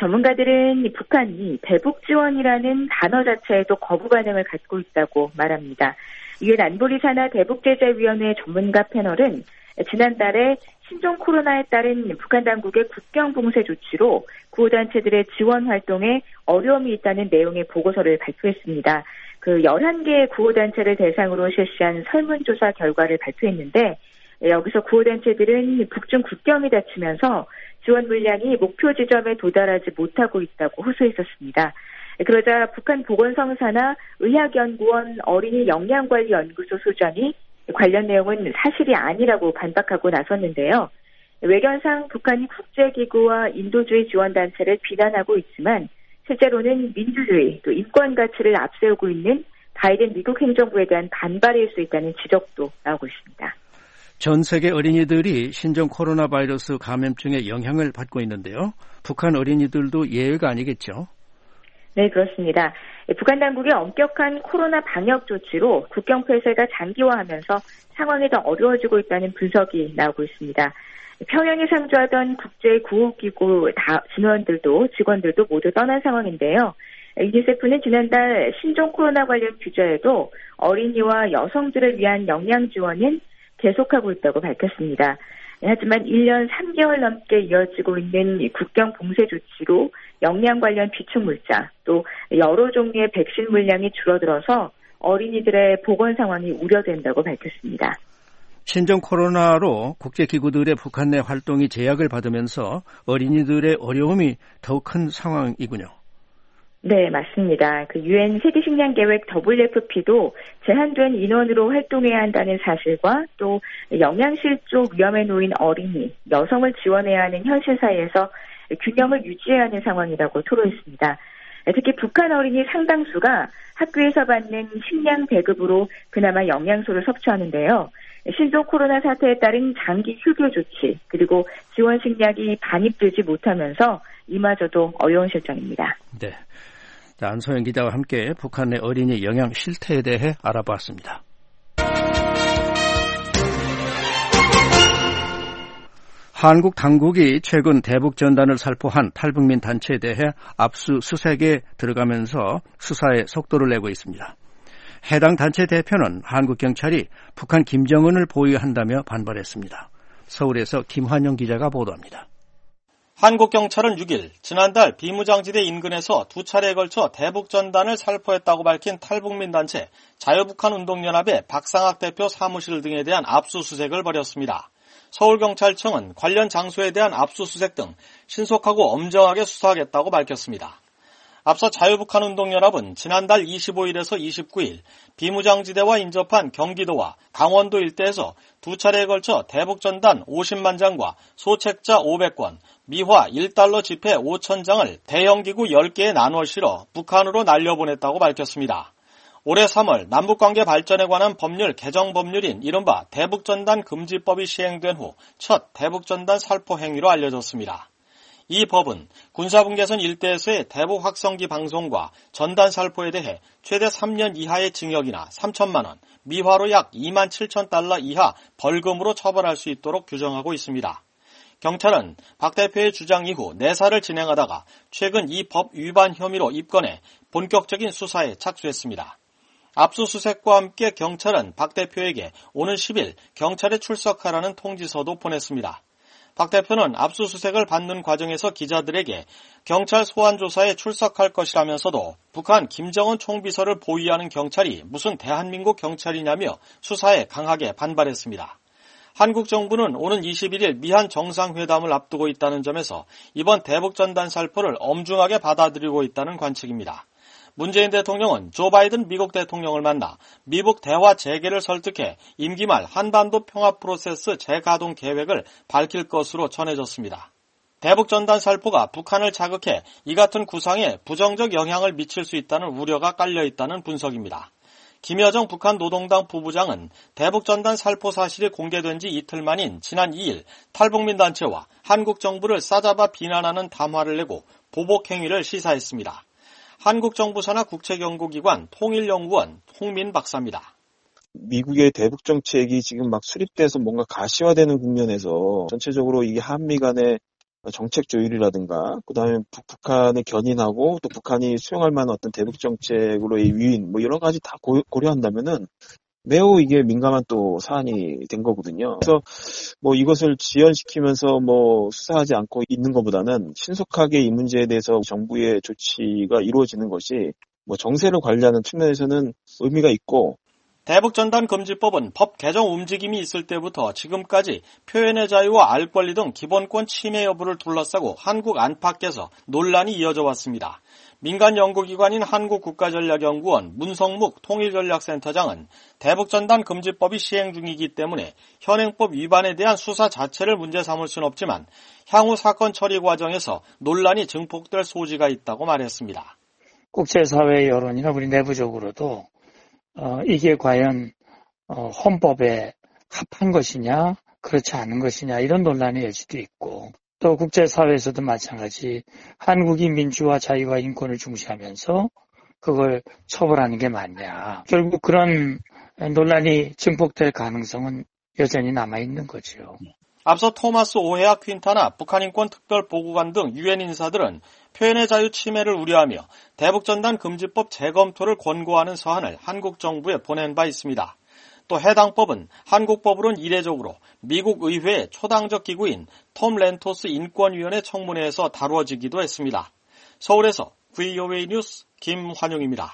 전문가들은 북한이 대북 지원이라는 단어 자체에도 거부 반응을 갖고 있다고 말합니다. 유엔 안보리 산하 대북제재위원회 전문가 패널은 지난달에 신종 코로나에 따른 북한 당국의 국경 봉쇄 조치로 구호단체들의 지원 활동에 어려움이 있다는 내용의 보고서를 발표했습니다. 그 열한 개의 구호단체를 대상으로 실시한 설문조사 결과를 발표했는데 여기서 구호단체들은 북중 국경이 닫히면서 지원 물량이 목표 지점에 도달하지 못하고 있다고 호소했었습니다. 그러자 북한 보건성사나 의학연구원 어린이 영양관리연구소 소장이 관련 내용은 사실이 아니라고 반박하고 나섰는데요. 외견상 북한이 국제기구와 인도주의 지원단체를 비난하고 있지만 실제로는 민주주의 또 인권 가치를 앞세우고 있는 바이든 미국 행정부에 대한 반발일 수 있다는 지적도 나오고 있습니다. 전 세계 어린이들이 신종 코로나 바이러스 감염증의 영향을 받고 있는데요. 북한 어린이들도 예외가 아니겠죠? 네, 그렇습니다. 북한 당국의 엄격한 코로나 방역 조치로 국경 폐쇄가 장기화하면서 상황이 더 어려워지고 있다는 분석이 나오고 있습니다. 평양에 상주하던 국제구호기구 진원들도 직원들도 모두 떠난 상황인데요. 유니세프는 지난달 신종 코로나 관련 규제에도 어린이와 여성들을 위한 영양 지원은 계속하고 있다고 밝혔습니다. 하지만 일 년 삼 개월 넘게 이어지고 있는 국경 봉쇄 조치로 영양 관련 비축물자 또 여러 종류의 백신 물량이 줄어들어서 어린이들의 보건 상황이 우려된다고 밝혔습니다. 신종 코로나로 국제기구들의 북한 내 활동이 제약을 받으면서 어린이들의 어려움이 더욱 큰 상황이군요. 네, 맞습니다. 그 유엔 세계식량계획 더블유에프피도 제한된 인원으로 활동해야 한다는 사실과 또 영양실조 위험에 놓인 어린이, 여성을 지원해야 하는 현실 사이에서 균형을 유지해야 하는 상황이라고 토로했습니다. 특히 북한 어린이 상당수가 학교에서 받는 식량 배급으로 그나마 영양소를 섭취하는데요. 신종 코로나 사태에 따른 장기 휴교 조치 그리고 지원 식량이 반입되지 못하면서 이마저도 어려운 실정입니다. 네, 자, 안소영 기자와 함께 북한 내 어린이 영양 실태에 대해 알아봤습니다. 한국 당국이 최근 대북 전단을 살포한 탈북민 단체에 대해 압수수색에 들어가면서 수사에 속도를 내고 있습니다. 해당 단체 대표는 한국 경찰이 북한 김정은을 보유한다며 반발했습니다. 서울에서 김환영 기자가 보도합니다. 한국 경찰은 육 일 지난달 비무장지대 인근에서 두 차례에 걸쳐 대북 전단을 살포했다고 밝힌 탈북민 단체 자유북한운동연합의 박상학 대표 사무실 등에 대한 압수수색을 벌였습니다. 서울경찰청은 관련 장소에 대한 압수수색 등 신속하고 엄정하게 수사하겠다고 밝혔습니다. 앞서 자유북한운동연합은 지난달 이십오 일에서 이십구 일 비무장지대와 인접한 경기도와 강원도 일대에서 두 차례에 걸쳐 대북전단 오십만 장과 소책자 오백 권, 미화 일 달러 지폐 오천 장을 대형기구 열 개에 나눠 실어 북한으로 날려보냈다고 밝혔습니다. 올해 삼월 남북관계 발전에 관한 법률 개정 법률인 이른바 대북전단 금지법이 시행된 후 첫 대북전단 살포 행위로 알려졌습니다. 이 법은 군사분계선 일대에서의 대북 확성기 방송과 전단 살포에 대해 최대 삼 년 이하의 징역이나 삼천만 원, 미화로 약 이만 칠천 달러 이하 벌금으로 처벌할 수 있도록 규정하고 있습니다. 경찰은 박 대표의 주장 이후 내사를 진행하다가 최근 이 법 위반 혐의로 입건해 본격적인 수사에 착수했습니다. 압수수색과 함께 경찰은 박 대표에게 오는 십 일 경찰에 출석하라는 통지서도 보냈습니다. 박 대표는 압수수색을 받는 과정에서 기자들에게 경찰 소환조사에 출석할 것이라면서도 북한 김정은 총비서를 보위하는 경찰이 무슨 대한민국 경찰이냐며 수사에 강하게 반발했습니다. 한국 정부는 오는 이십일 일 미한 정상회담을 앞두고 있다는 점에서 이번 대북전단 살포를 엄중하게 받아들이고 있다는 관측입니다. 문재인 대통령은 조 바이든 미국 대통령을 만나 미북 대화 재개를 설득해 임기 말 한반도 평화 프로세스 재가동 계획을 밝힐 것으로 전해졌습니다. 대북전단 살포가 북한을 자극해 이 같은 구상에 부정적 영향을 미칠 수 있다는 우려가 깔려있다는 분석입니다. 김여정 북한 노동당 부부장은 대북전단 살포 사실이 공개된 지 이틀 만인 지난 이 일 탈북민 단체와 한국 정부를 싸잡아 비난하는 담화를 내고 보복 행위를 시사했습니다. 한국 정부 산하 국책연구기관 통일연구원 홍민 박사입니다. 미국의 대북 정책이 지금 막 수립돼서 뭔가 가시화되는 국면에서 전체적으로 이게 한미 간의 정책 조율이라든가 그다음에 북한에 견인하고 또 북한이 수용할 만한 어떤 대북 정책으로의 유인 뭐 여러 가지 다 고, 고려한다면은 매우 이게 민감한 또 사안이 된 거거든요. 그래서 뭐 이것을 지연시키면서 뭐 수사하지 않고 있는 것보다는 신속하게 이 문제에 대해서 정부의 조치가 이루어지는 것이 뭐 정세를 관리하는 측면에서는 의미가 있고 대북전단 금지법은 법 개정 움직임이 있을 때부터 지금까지 표현의 자유와 알 권리 등 기본권 침해 여부를 둘러싸고 한국 안팎에서 논란이 이어져 왔습니다. 민간 연구기관인 한국국가전략연구원 문성묵 통일전략센터장은 대북전단 금지법이 시행 중이기 때문에 현행법 위반에 대한 수사 자체를 문제 삼을 수는 없지만 향후 사건 처리 과정에서 논란이 증폭될 소지가 있다고 말했습니다. 국제사회 여론이나 우리 내부적으로도 어, 이게 과연 어, 헌법에 합한 것이냐 그렇지 않은 것이냐 이런 논란의 여지도 있고 또 국제사회에서도 마찬가지 한국이 민주화 자유와 인권을 중시하면서 그걸 처벌하는 게 맞냐. 결국 그런 논란이 증폭될 가능성은 여전히 남아있는 거죠. 앞서 토마스 오헤아 퀸타나 북한인권 특별보고관 등 유엔 인사들은 표현의 자유 침해를 우려하며 대북전단 금지법 재검토를 권고하는 서한을 한국 정부에 보낸 바 있습니다. 또 해당 법은 한국법으로는 이례적으로 미국 의회의 초당적 기구인 톰 렌토스 인권위원회 청문회에서 다루어지기도 했습니다. 서울에서 브이오에이 뉴스 김환용입니다.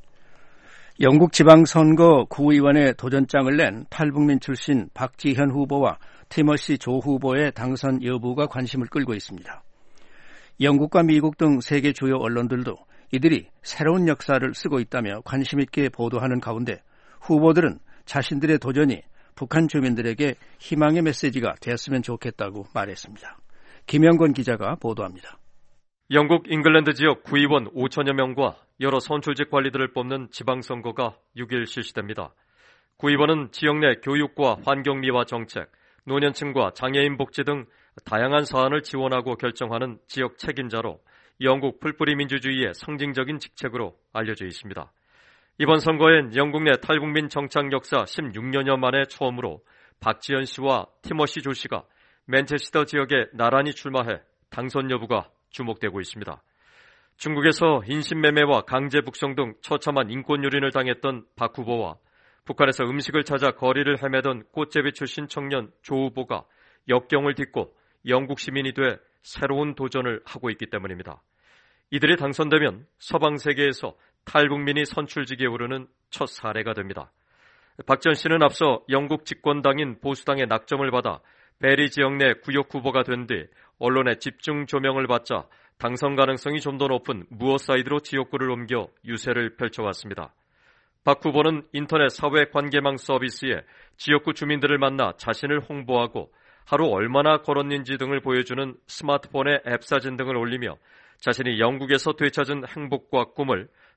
영국 지방선거 구의원에 도전장을 낸 탈북민 출신 박지현 후보와 티머시 조 후보의 당선 여부가 관심을 끌고 있습니다. 영국과 미국 등 세계 주요 언론들도 이들이 새로운 역사를 쓰고 있다며 관심 있게 보도하는 가운데 후보들은 자신들의 도전이 북한 주민들에게 희망의 메시지가 되었으면 좋겠다고 말했습니다. 김영건 기자가 보도합니다. 영국 잉글랜드 지역 구의원 오천여 명과 여러 선출직 관리들을 뽑는 지방선거가 육 일 실시됩니다. 구의원은 지역 내 교육과 환경미화 정책, 노년층과 장애인 복지 등 다양한 사안을 지원하고 결정하는 지역 책임자로 영국 풀뿌리 민주주의의 상징적인 직책으로 알려져 있습니다. 이번 선거엔 영국 내 탈북민 정착 역사 십육 년여 만에 처음으로 박지현 씨와 티머시 조 씨가 맨체스터 지역에 나란히 출마해 당선 여부가 주목되고 있습니다. 중국에서 인신매매와 강제 북송 등 처참한 인권유린을 당했던 박 후보와 북한에서 음식을 찾아 거리를 헤매던 꽃제비 출신 청년 조 후보가 역경을 딛고 영국 시민이 돼 새로운 도전을 하고 있기 때문입니다. 이들이 당선되면 서방 세계에서 탈북민이 선출직에 오르는 첫 사례가 됩니다. 박지현 씨는 앞서 영국 집권당인 보수당의 낙점을 받아 베리 지역 내 구역 후보가 된 뒤 언론의 집중 조명을 받자 당선 가능성이 좀 더 높은 무어사이드로 지역구를 옮겨 유세를 펼쳐왔습니다. 박 후보는 인터넷 사회관계망 서비스에 지역구 주민들을 만나 자신을 홍보하고 하루 얼마나 걸었는지 등을 보여주는 스마트폰의 앱 사진 등을 올리며 자신이 영국에서 되찾은 행복과 꿈을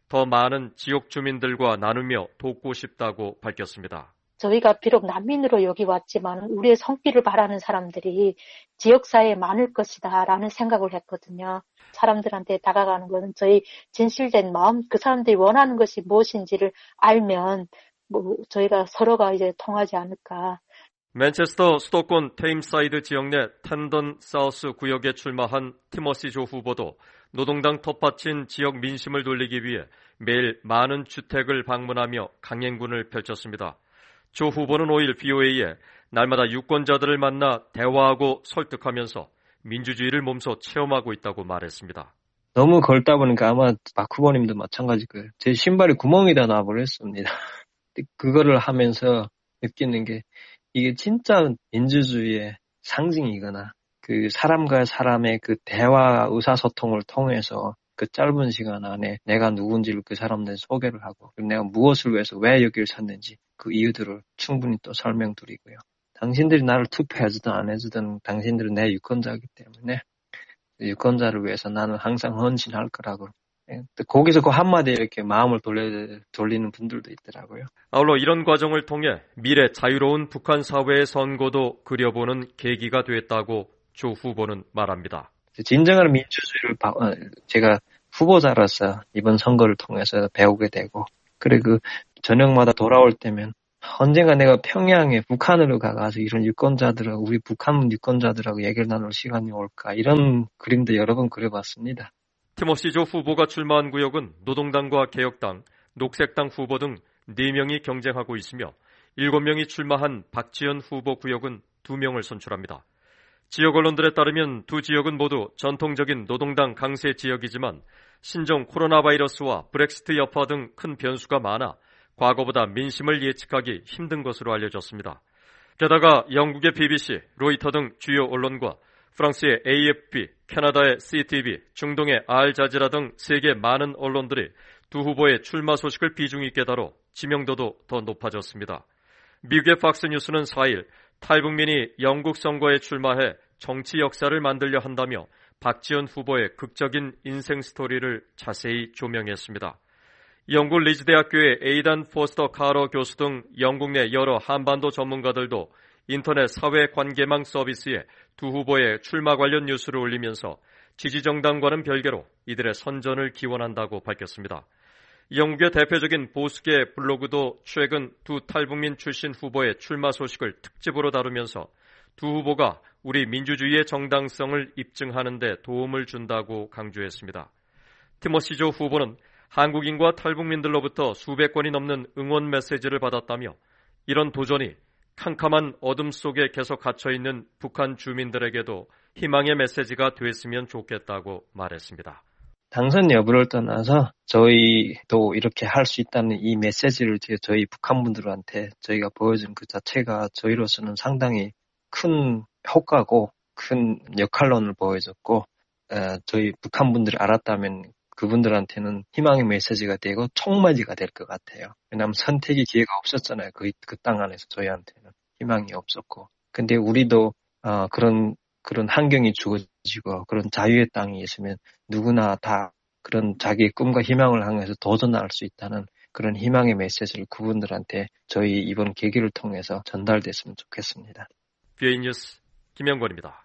더 많은 지역 주민들과 나누며 돕고 싶다고 밝혔습니다. 저희가 비록 난민으로 여기 왔지만 우리의 손길을 바라는 사람들이 지역사회에 많을 것이다라는 생각을 했거든요. 사람들한테 다가가는 것은 저희 진실된 마음, 그 사람들이 원하는 것이 무엇인지를 알면 뭐 저희가 서로가 이제 통하지 않을까. 맨체스터 수도권 테임사이드 지역 내 텐던 사우스 구역에 출마한 티머시 조 후보도 노동당 텃밭인 지역 민심을 돌리기 위해 매일 많은 주택을 방문하며 강행군을 펼쳤습니다. 조 후보는 오일 브이오에이에 날마다 유권자들을 만나 대화하고 설득하면서 민주주의를 몸소 체험하고 있다고 말했습니다. 너무 걸다 보니까 아마 박 후보님도 마찬가지일 거예요. 제 신발에 구멍이 다 나버렸습니다. 그거를 하면서 느끼는 게 이게 진짜 민주주의의 상징이거나 그 사람과 사람의 그 대화 의사소통을 통해서 그 짧은 시간 안에 내가 누군지를 그 사람들 소개를 하고 내가 무엇을 위해서 왜 여기를 샀는지 그 이유들을 충분히 또 설명드리고요. 당신들이 나를 투표해주든 안 해주든 당신들은 내 유권자이기 때문에 유권자를 위해서 나는 항상 헌신할 거라고. 거기서 그 한마디에 이렇게 마음을 돌려, 돌리는 분들도 있더라고요. 아울러 이런 과정을 통해 미래 자유로운 북한 사회의 선고도 그려보는 계기가 됐다고 조 후보는 말합니다. 진정한 민주주의를 제가 후보자로서 이번 선거를 통해서 배우게 되고 그리고 저녁마다 돌아올 때면 언젠가 내가 평양에 북한으로 가서 이런 유권자들하고 우리 북한 유권자들하고 얘기를 나눌 시간이 올까 이런 그림도 여러 번 그려봤습니다. 티머시 조 후보가 출마한 구역은 노동당과 개혁당, 녹색당 후보 등 네 명이 경쟁하고 있으며 일곱 명이 출마한 박지원 후보 구역은 두 명을 선출합니다. 지역 언론들에 따르면 두 지역은 모두 전통적인 노동당 강세 지역이지만 신종 코로나 바이러스와 브렉시트 여파 등 큰 변수가 많아 과거보다 민심을 예측하기 힘든 것으로 알려졌습니다. 게다가 영국의 비비씨, 로이터 등 주요 언론과 프랑스의 에이에프피, 캐나다의 씨티비, 중동의 알자지라 등 세계 많은 언론들이 두 후보의 출마 소식을 비중 있게 다뤄 지명도도 더 높아졌습니다. 미국의 팍스뉴스는 사일 탈북민이 영국 선거에 출마해 정치 역사를 만들려 한다며 박지원 후보의 극적인 인생 스토리를 자세히 조명했습니다. 영국 리즈 대학교의 에이단 포스터 카러 교수 등 영국 내 여러 한반도 전문가들도 인터넷 사회관계망 서비스에 두 후보의 출마 관련 뉴스를 올리면서 지지정당과는 별개로 이들의 선전을 기원한다고 밝혔습니다. 영국의 대표적인 보수계 블로그도 최근 두 탈북민 출신 후보의 출마 소식을 특집으로 다루면서 두 후보가 우리 민주주의의 정당성을 입증하는 데 도움을 준다고 강조했습니다. 티머시 조 후보는 한국인과 탈북민들로부터 수백 건이 넘는 응원 메시지를 받았다며 이런 도전이 캄캄한 어둠 속에 계속 갇혀있는 북한 주민들에게도 희망의 메시지가 됐으면 좋겠다고 말했습니다. 당선 여부를 떠나서 저희도 이렇게 할 수 있다는 이 메시지를 저희 북한분들한테 저희가 보여준 그 자체가 저희로서는 상당히 큰 효과고 큰 역할론을 보여줬고 저희 북한분들이 알았다면 그분들한테는 희망의 메시지가 되고 총맞이가 될 것 같아요. 왜냐하면 선택의 기회가 없었잖아요. 그, 그 땅 안에서 저희한테는 희망이 없었고. 근데 우리도 어, 그런 그런 환경이 주어지고 그런 자유의 땅이 있으면 누구나 다 그런 자기의 꿈과 희망을 향해서 도전할 수 있다는 그런 희망의 메시지를 그분들한테 저희 이번 계기를 통해서 전달됐으면 좋겠습니다. 비에이 뉴스 김영권입니다.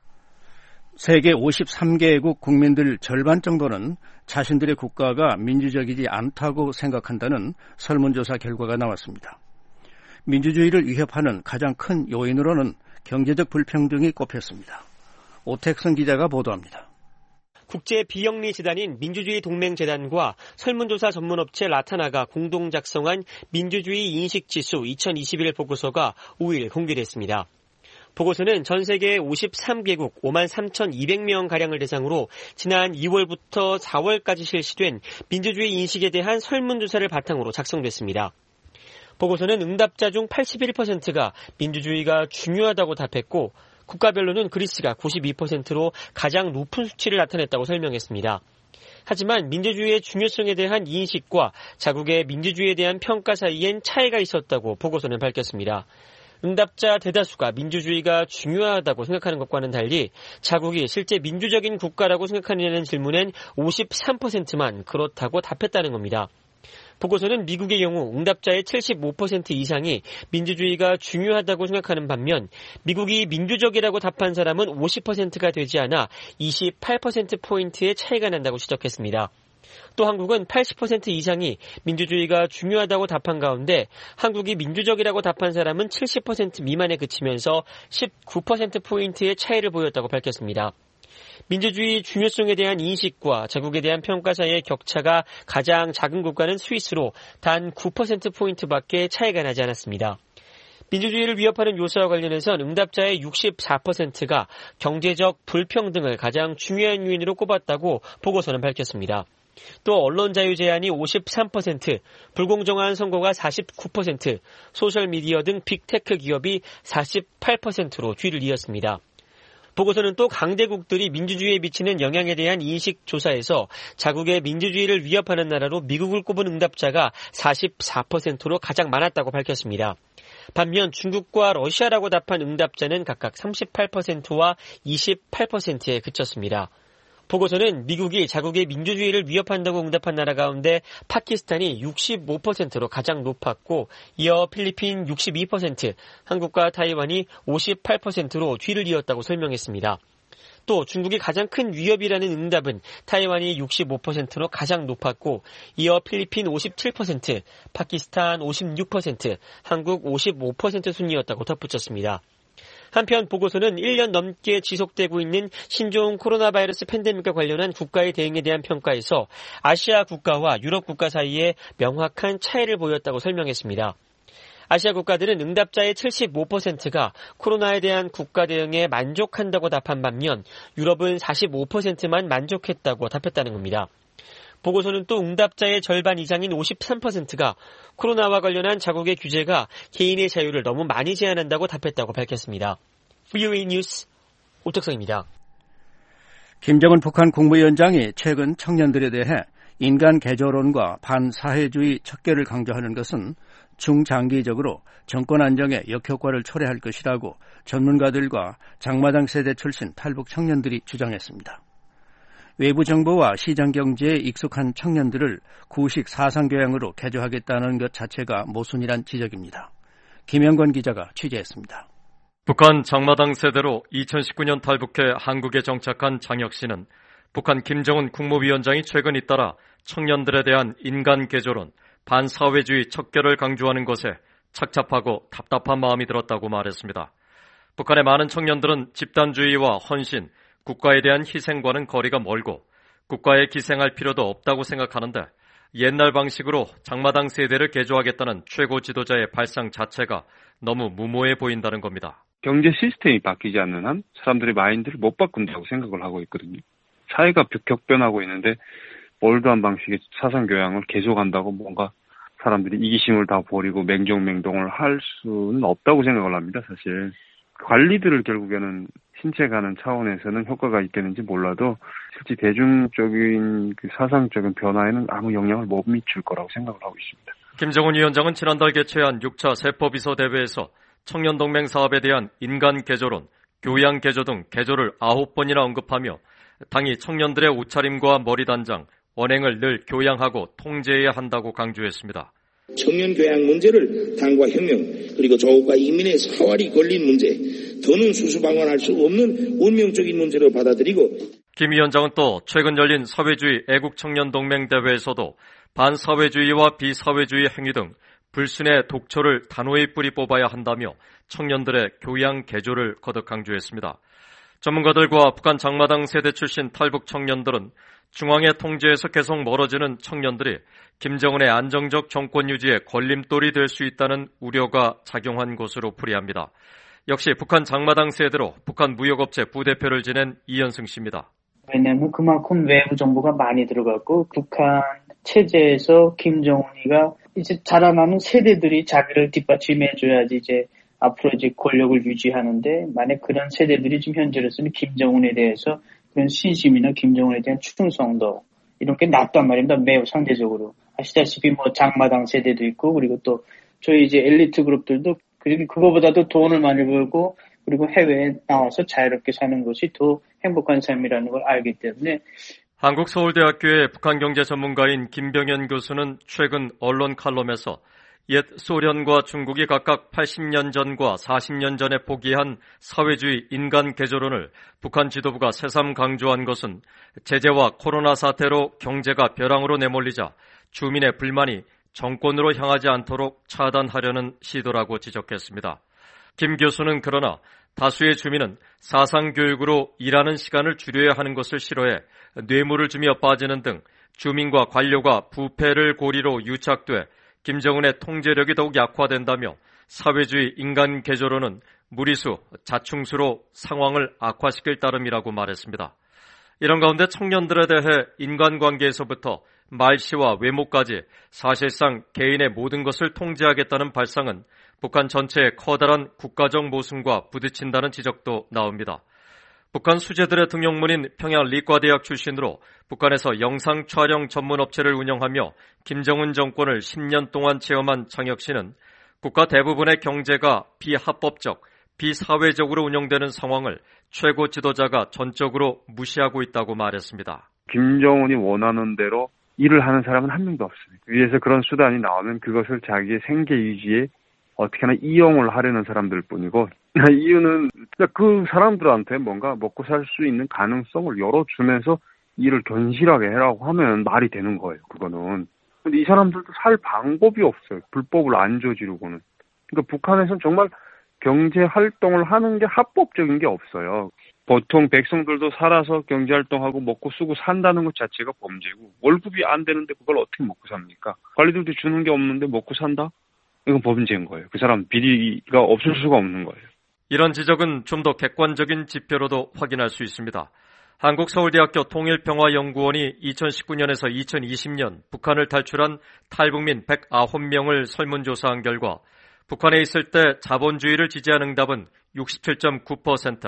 세계 오십삼 개국 국민들 절반 정도는 자신들의 국가가 민주적이지 않다고 생각한다는 설문조사 결과가 나왔습니다. 민주주의를 위협하는 가장 큰 요인으로는 경제적 불평등이 꼽혔습니다. 오택선 기자가 보도합니다. 국제 비영리 재단인 민주주의 동맹재단과 설문조사 전문업체 라타나가 공동 작성한 민주주의 인식지수 이천이십일 보고서가 오일 공개됐습니다. 보고서는 전 세계 오십삼 개국 오만 삼천이백 명가량을 대상으로 지난 이월부터 사월까지 실시된 민주주의 인식에 대한 설문조사를 바탕으로 작성됐습니다. 보고서는 응답자 중 팔십일 퍼센트가 민주주의가 중요하다고 답했고 국가별로는 그리스가 구십이 퍼센트로 가장 높은 수치를 나타냈다고 설명했습니다. 하지만 민주주의의 중요성에 대한 인식과 자국의 민주주의에 대한 평가 사이엔 차이가 있었다고 보고서는 밝혔습니다. 응답자 대다수가 민주주의가 중요하다고 생각하는 것과는 달리 자국이 실제 민주적인 국가라고 생각하느냐는 질문엔 오십삼 퍼센트만 그렇다고 답했다는 겁니다. 보고서는 미국의 경우 응답자의 칠십오 퍼센트 이상이 민주주의가 중요하다고 생각하는 반면 미국이 민주적이라고 답한 사람은 오십 퍼센트가 되지 않아 이십팔 퍼센트포인트의 차이가 난다고 지적했습니다. 또 한국은 팔십 퍼센트 이상이 민주주의가 중요하다고 답한 가운데 한국이 민주적이라고 답한 사람은 칠십 퍼센트 미만에 그치면서 십구 퍼센트포인트의 차이를 보였다고 밝혔습니다. 민주주의 중요성에 대한 인식과 자국에 대한 평가 사이의 격차가 가장 작은 국가는 스위스로 단 구 퍼센트포인트밖에 차이가 나지 않았습니다. 민주주의를 위협하는 요소와 관련해선 응답자의 육십사 퍼센트가 경제적 불평등을 가장 중요한 요인으로 꼽았다고 보고서는 밝혔습니다. 또 언론 자유 제한이 오십삼 퍼센트, 불공정한 선거가 사십구 퍼센트, 소셜미디어 등 빅테크 기업이 사십팔 퍼센트로 뒤를 이었습니다. 보고서는 또 강대국들이 민주주의에 미치는 영향에 대한 인식 조사에서 자국의 민주주의를 위협하는 나라로 미국을 꼽은 응답자가 사십사 퍼센트로 가장 많았다고 밝혔습니다. 반면 중국과 러시아라고 답한 응답자는 각각 삼십팔 퍼센트와 이십팔 퍼센트에 그쳤습니다. 보고서는 미국이 자국의 민주주의를 위협한다고 응답한 나라 가운데 파키스탄이 육십오 퍼센트로 가장 높았고 이어 필리핀 육십이 퍼센트, 한국과 타이완이 오십팔 퍼센트로 뒤를 이었다고 설명했습니다. 또 중국이 가장 큰 위협이라는 응답은 타이완이 육십오 퍼센트로 가장 높았고 이어 필리핀 오십칠 퍼센트, 파키스탄 오십육 퍼센트, 한국 오십오 퍼센트 순이었다고 덧붙였습니다. 한편 보고서는 일 년 넘게 지속되고 있는 신종 코로나 바이러스 팬데믹과 관련한 국가의 대응에 대한 평가에서 아시아 국가와 유럽 국가 사이에 명확한 차이를 보였다고 설명했습니다. 아시아 국가들은 응답자의 칠십오 퍼센트가 코로나에 대한 국가 대응에 만족한다고 답한 반면 유럽은 사십오 퍼센트만 만족했다고 답했다는 겁니다. 보고서는 또 응답자의 절반 이상인 오십삼 퍼센트가 코로나와 관련한 자국의 규제가 개인의 자유를 너무 많이 제한한다고 답했다고 밝혔습니다. 브이오에이 뉴스 오택성입니다. 김정은 북한 국무위원장이 최근 청년들에 대해 인간 개조론과 반사회주의 척결을 강조하는 것은 중장기적으로 정권 안정에 역효과를 초래할 것이라고 전문가들과 장마당 세대 출신 탈북 청년들이 주장했습니다. 외부 정보와 시장 경제에 익숙한 청년들을 구식 사상교양으로 개조하겠다는 것 자체가 모순이란 지적입니다. 김영건 기자가 취재했습니다. 북한 장마당 세대로 이천십구 년 탈북해 한국에 정착한 장혁 씨는 북한 김정은 국무위원장이 최근 잇따라 청년들에 대한 인간 개조론, 반사회주의 척결을 강조하는 것에 착잡하고 답답한 마음이 들었다고 말했습니다. 북한의 많은 청년들은 집단주의와 헌신, 국가에 대한 희생과는 거리가 멀고 국가에 기생할 필요도 없다고 생각하는데 옛날 방식으로 장마당 세대를 개조하겠다는 최고 지도자의 발상 자체가 너무 무모해 보인다는 겁니다. 경제 시스템이 바뀌지 않는 한 사람들의 마인드를 못 바꾼다고 생각을 하고 있거든요. 사회가 격변하고 있는데 올드한 방식의 사상 교양을 계속한다고 뭔가 사람들이 이기심을 다 버리고 맹종맹동을 할 수는 없다고 생각을 합니다, 사실. 관리들을 결국에는 신체 가는 차원에서는 효과가 있겠는지 몰라도 실제 대중적인 그 사상적인 변화에는 아무 영향을 못 미칠 거라고 생각을 하고 있습니다. 김정은 위원장은 지난달 개최한 육 차 세포비서 대회에서 청년동맹 사업에 대한 인간 개조론, 교양 개조 등 개조를 아홉 번이나 언급하며 당이 청년들의 옷차림과 머리 단장, 언행을 늘 교양하고 통제해야 한다고 강조했습니다. 청년 교양 문제를 당과 혁명 그리고 조국과 인민의 사활이 걸린 문제, 더는 수수방관할 수 없는 운명적인 문제로 받아들이고 김 위원장은 또 최근 열린 사회주의 애국청년동맹 대회에서도 반사회주의와 비사회주의 행위 등 불순의 독초를 단호히 뿌리 뽑아야 한다며 청년들의 교양 개조를 거듭 강조했습니다. 전문가들과 북한 장마당 세대 출신 탈북 청년들은 중앙의 통제에서 계속 멀어지는 청년들이 김정은의 안정적 정권 유지에 걸림돌이 될 수 있다는 우려가 작용한 것으로 풀이합니다. 역시 북한 장마당 세대로 북한 무역업체 부대표를 지낸 이현승 씨입니다. 왜냐하면 그만큼 외부 정보가 많이 들어갔고 북한 체제에서 김정은이가 이제 자라나는 세대들이 자기를 뒷받침해줘야지 이제 앞으로 이제 권력을 유지하는데 만약 그런 세대들이 지금 현재로서는 김정은에 대해서 그런 신심이나 김정은에 대한 충성도 이런 게 낮단 말입니다. 매우 상대적으로. 아시다시피 뭐 장마당 세대도 있고 그리고 또 저희 이제 엘리트 그룹들도 그리고 그거보다도 돈을 많이 벌고 그리고 해외에 나와서 자유롭게 사는 것이 더 행복한 삶이라는 걸 알기 때문에 한국서울대학교의 북한경제 전문가인 김병현 교수는 최근 언론 칼럼에서 옛 소련과 중국이 각각 팔십 년 전과 사십 년 전에 포기한 사회주의 인간 개조론을 북한 지도부가 새삼 강조한 것은 제재와 코로나 사태로 경제가 벼랑으로 내몰리자 주민의 불만이 정권으로 향하지 않도록 차단하려는 시도라고 지적했습니다. 김 교수는 그러나 다수의 주민은 사상교육으로 일하는 시간을 줄여야 하는 것을 싫어해 뇌물을 주며 빠지는 등 주민과 관료가 부패를 고리로 유착돼 김정은의 통제력이 더욱 약화된다며 사회주의 인간 개조론은 무리수, 자충수로 상황을 악화시킬 따름이라고 말했습니다. 이런 가운데 청년들에 대해 인간관계에서부터 말씨와 외모까지 사실상 개인의 모든 것을 통제하겠다는 발상은 북한 전체의 커다란 국가적 모순과 부딪힌다는 지적도 나옵니다. 북한 수재들의 등용문인 평양 리과대학 출신으로 북한에서 영상 촬영 전문 업체를 운영하며 김정은 정권을 십 년 동안 체험한 장혁 씨는 국가 대부분의 경제가 비합법적, 비사회적으로 운영되는 상황을 최고 지도자가 전적으로 무시하고 있다고 말했습니다. 김정은이 원하는 대로 일을 하는 사람은 한 명도 없습니다. 위에서 그런 수단이 나오면 그것을 자기의 생계 유지에 어떻게 하나 이용을 하려는 사람들 뿐이고, 이유는 그 사람들한테 뭔가 먹고 살 수 있는 가능성을 열어주면서 일을 견실하게 해라고 하면 말이 되는 거예요, 그거는. 근데 이 사람들도 살 방법이 없어요. 불법을 안 저지르고는. 그러니까 북한에서는 정말 경제 활동을 하는 게 합법적인 게 없어요. 보통 백성들도 살아서 경제 활동하고 먹고 쓰고 산다는 것 자체가 범죄고, 월급이 안 되는데 그걸 어떻게 먹고 삽니까? 관리들도 주는 게 없는데 먹고 산다? 이건 범죄인 거예요. 그 사람 비리가 없을 수가 없는 거예요. 이런 지적은 좀 더 객관적인 지표로도 확인할 수 있습니다. 한국서울대학교 통일평화연구원이 이천십구 년에서 이천이십 년 북한을 탈출한 탈북민 백구 명을 설문조사한 결과 북한에 있을 때 자본주의를 지지한 응답은 육십칠 점 구 퍼센트,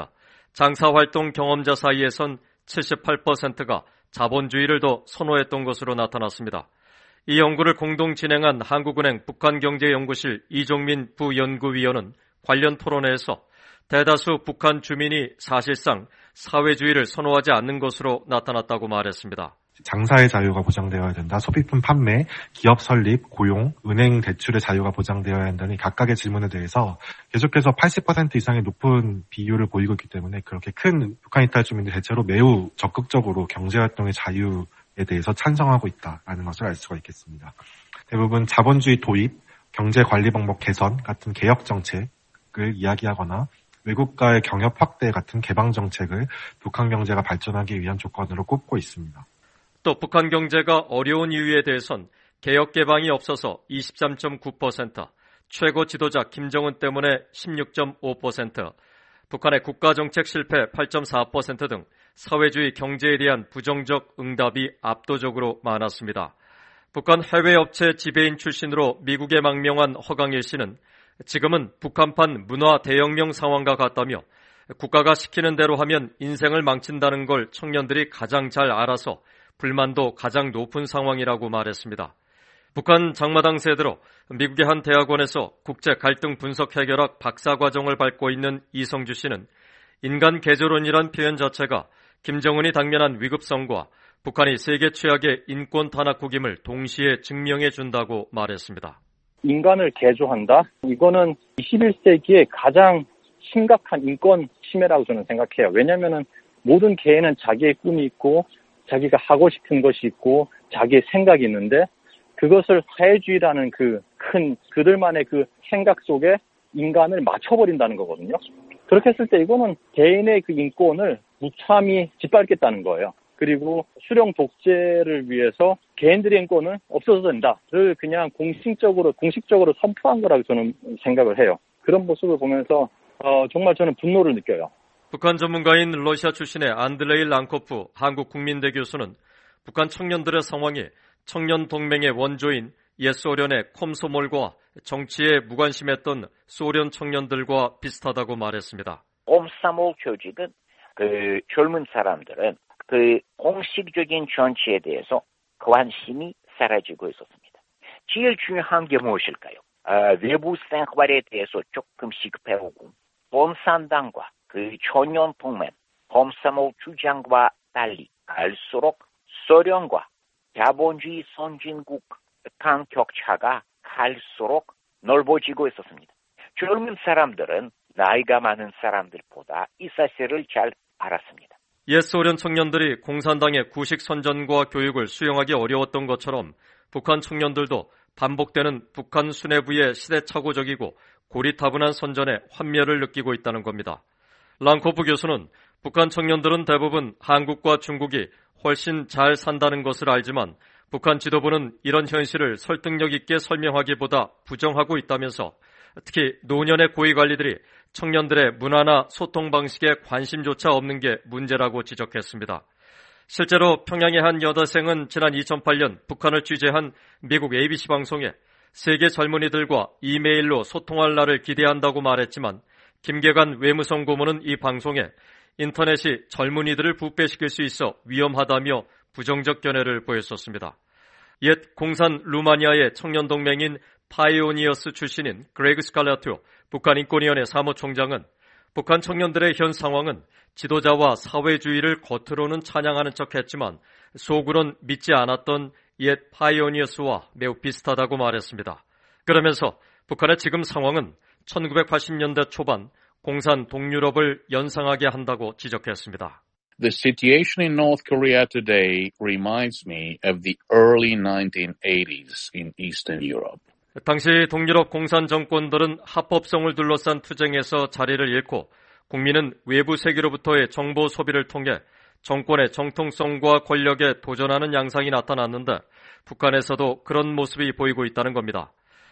장사활동 경험자 사이에선 칠십팔 퍼센트가 자본주의를 더 선호했던 것으로 나타났습니다. 이 연구를 공동 진행한 한국은행 북한경제연구실 이종민 부연구위원은 관련 토론회에서 대다수 북한 주민이 사실상 사회주의를 선호하지 않는 것으로 나타났다고 말했습니다. 장사의 자유가 보장되어야 된다. 소비품 판매, 기업 설립, 고용, 은행 대출의 자유가 보장되어야 한다는 각각의 질문에 대해서 계속해서 팔십 퍼센트 이상의 높은 비율을 보이고 있기 때문에 그렇게 큰 북한 이탈 주민들 대체로 매우 적극적으로 경제활동의 자유에 대해서 찬성하고 있다는 것을 알 수가 있겠습니다. 대부분 자본주의 도입, 경제관리 방법 개선 같은 개혁 정책을 이야기하거나 외국과의 경협 확대 같은 개방 정책을 북한 경제가 발전하기 위한 조건으로 꼽고 있습니다. 또 북한 경제가 어려운 이유에 대해선 개혁 개방이 없어서 이십삼 점 구 퍼센트, 최고 지도자 김정은 때문에 십육 점 오 퍼센트, 북한의 국가정책 실패 팔 점 사 퍼센트 등 사회주의 경제에 대한 부정적 응답이 압도적으로 많았습니다. 북한 해외업체 지배인 출신으로 미국에 망명한 허강일 씨는 지금은 북한판 문화 대혁명 상황과 같다며 국가가 시키는 대로 하면 인생을 망친다는 걸 청년들이 가장 잘 알아서 불만도 가장 높은 상황이라고 말했습니다. 북한 장마당 세대로 미국의 한 대학원에서 국제 갈등 분석 해결학 박사과정을 밟고 있는 이성주 씨는 인간 개조론이란 표현 자체가 김정은이 당면한 위급성과 북한이 세계 최악의 인권 탄압국임을 동시에 증명해 준다고 말했습니다. 인간을 개조한다? 이거는 이십일 세기의 가장 심각한 인권 침해라고 저는 생각해요. 왜냐하면 모든 개인은 자기의 꿈이 있고 자기가 하고 싶은 것이 있고 자기의 생각이 있는데 그것을 사회주의라는 그 큰 그들만의 그 생각 속에 인간을 맞춰버린다는 거거든요. 그렇게 했을 때 이거는 개인의 그 인권을 무참히 짓밟겠다는 거예요. 그리고 수령 독재를 위해서 개인들의 인권은 없어져도 된다를 그냥 공식적으로 공식적으로 선포한 거라고 저는 생각을 해요. 그런 모습을 보면서 어, 정말 저는 분노를 느껴요. 북한 전문가인 러시아 출신의 안드레이 랑코프 한국국민대 교수는 북한 청년들의 상황이 청년 동맹의 원조인 옛 소련의 콤소몰과 정치에 무관심했던 소련 청년들과 비슷하다고 말했습니다. 콤소몰 조직은 그 젊은 사람들은 그 공식적인 정치에 대해서 관심이 사라지고 있었습니다. 제일 중요한 게 무엇일까요? 아, 외부 생활에 대해서 조금씩 배우고 공산당과 그 청년 동맹 콤소몰 주장과 달리 갈수록 소련과 자본주의 선진국 간 격차가 갈수록 넓어지고 있었습니다. 젊은 사람들은 나이가 많은 사람들보다 이 사실을 잘 알았습니다. 옛 소련 청년들이 공산당의 구식 선전과 교육을 수용하기 어려웠던 것처럼 북한 청년들도 반복되는 북한 수뇌부의 시대착오적이고 고리타분한 선전에 환멸을 느끼고 있다는 겁니다. 랑코프 교수는 북한 청년들은 대부분 한국과 중국이 훨씬 잘 산다는 것을 알지만 북한 지도부는 이런 현실을 설득력 있게 설명하기보다 부정하고 있다면서 특히 노년의 고위관리들이 청년들의 문화나 소통 방식에 관심조차 없는 게 문제라고 지적했습니다. 실제로 평양의 한 여대생은 지난 이천팔 년 북한을 취재한 미국 에이비씨 방송에 세계 젊은이들과 이메일로 소통할 날을 기대한다고 말했지만 김계관 외무성 고문은 이 방송에 인터넷이 젊은이들을 부패시킬 수 있어 위험하다며 부정적 견해를 보였었습니다. 옛 공산 루마니아의 청년동맹인 파이오니어스 출신인 그레그 스칼라투 북한인권위원회 사무총장은 북한 청년들의 현 상황은 지도자와 사회주의를 겉으로는 찬양하는 척했지만 속으론 믿지 않았던 옛 파이오니어스와 매우 비슷하다고 말했습니다. 그러면서 북한의 지금 상황은 천구백팔십 년대 초반 공산 동유럽을 연상하게 한다고 지적했습니다. The situation in North Korea today reminds me of the early nineteen eighties in Eastern Europe. 당시 동유럽 공산 정권들은 합법성을 둘러싼 투쟁에서 자리를 잃고 국민은 외부 세계로부터의 정보 소비를 통해 정권의 정통성과 권력에 도전하는 양상이 나타났는데 북한에서도 그런 모습이 보이고 있다는 겁니다.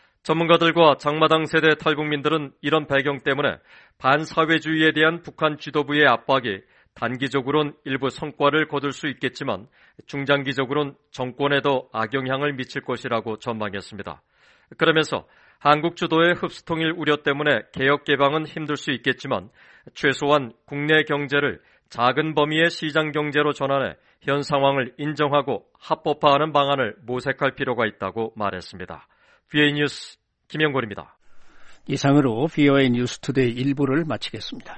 전문가들과 장마당 세대 탈북민들은 이런 배경 때문에 반사회주의에 대한 북한 지도부의 압박이 단기적으론 일부 성과를 거둘 수 있겠지만 중장기적으론 정권에도 악영향을 미칠 것이라고 전망했습니다. 그러면서 한국 주도의 흡수통일 우려 때문에 개혁 개방은 힘들 수 있겠지만 최소한 국내 경제를 작은 범위의 시장 경제로 전환해 현 상황을 인정하고 합법화하는 방안을 모색할 필요가 있다고 말했습니다. 브이오에이 뉴스 김영곤입니다. 이상으로 브이오에이 뉴스 투데이 일 부를 마치겠습니다.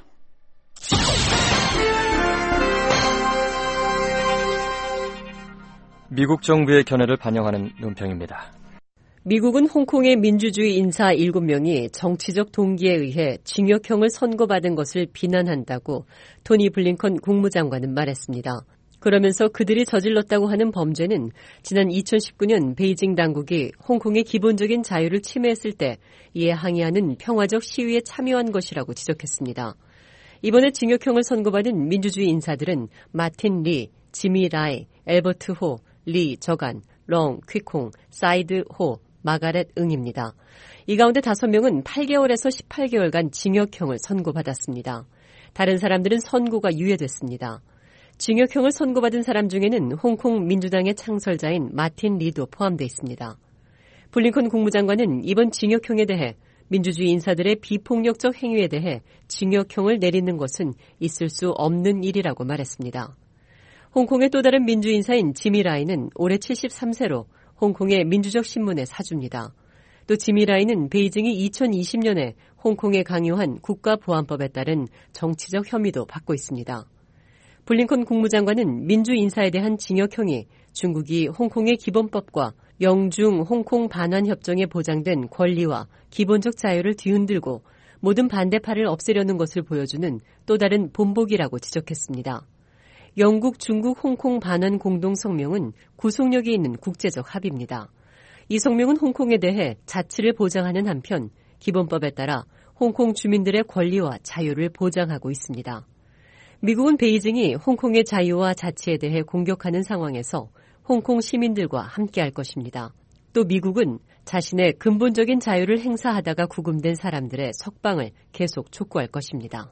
미국 정부의 견해를 반영하는 논평입니다. 미국은 홍콩의 민주주의 인사 일곱 명이 정치적 동기에 의해 징역형을 선고받은 것을 비난한다고 토니 블링컨 국무장관은 말했습니다. 그러면서 그들이 저질렀다고 하는 범죄는 지난 이천십구 년 베이징 당국이 홍콩의 기본적인 자유를 침해했을 때 이에 항의하는 평화적 시위에 참여한 것이라고 지적했습니다. 이번에 징역형을 선고받은 민주주의 인사들은 마틴 리, 지미 라이, 엘버트 호, 리 저간, 렁 퀴콩, 사이드 호, 마가렛 응입니다. 이 가운데 다섯 명은 팔 개월에서 십팔 개월간 징역형을 선고받았습니다. 다른 사람들은 선고가 유예됐습니다. 징역형을 선고받은 사람 중에는 홍콩 민주당의 창설자인 마틴 리도 포함되어 있습니다. 블링컨 국무장관은 이번 징역형에 대해 민주주의 인사들의 비폭력적 행위에 대해 징역형을 내리는 것은 있을 수 없는 일이라고 말했습니다. 홍콩의 또 다른 민주인사인 지미 라이는 올해 칠십삼 세로 홍콩의 민주적 신문의 사주입니다. 또 지미 라이는 베이징이 이천이십 년에 홍콩에 강요한 국가보안법에 따른 정치적 혐의도 받고 있습니다. 블링컨 국무장관은 민주인사에 대한 징역형이 중국이 홍콩의 기본법과 영중 홍콩 반환 협정에 보장된 권리와 기본적 자유를 뒤흔들고 모든 반대파를 없애려는 것을 보여주는 또 다른 본보기라고 지적했습니다. 영국, 중국, 홍콩 반환 공동성명은 구속력이 있는 국제적 합의입니다. 이 성명은 홍콩에 대해 자치를 보장하는 한편 기본법에 따라 홍콩 주민들의 권리와 자유를 보장하고 있습니다. 미국은 베이징이 홍콩의 자유와 자치에 대해 공격하는 상황에서 홍콩 시민들과 함께할 것입니다. 또 미국은 자신의 근본적인 자유를 행사하다가 구금된 사람들의 석방을 계속 촉구할 것입니다.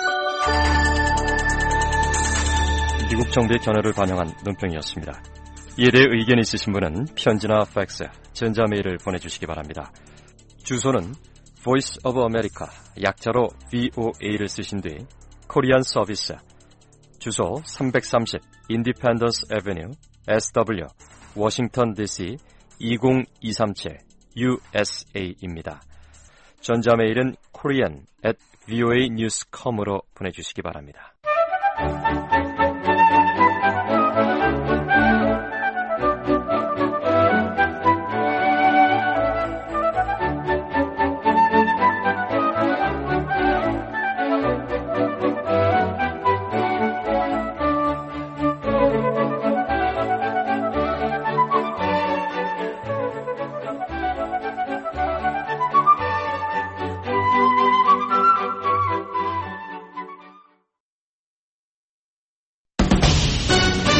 미국 정부의 견해를 반영한 논평이었습니다. 이에 대해 의견 있으신 분은 편지나 팩스, 전자메일을 보내주시기 바랍니다. 주소는 Voice of America, 약자로 브이오에이를 쓰신 뒤 코리안 서비스, 주소 삼백삼십 Independence Avenue, 에스더블유, 워싱턴 디씨 이공이삼칠 유에스에이입니다. 전자메일은 korean at voanews dot com으로 보내주시기 바랍니다.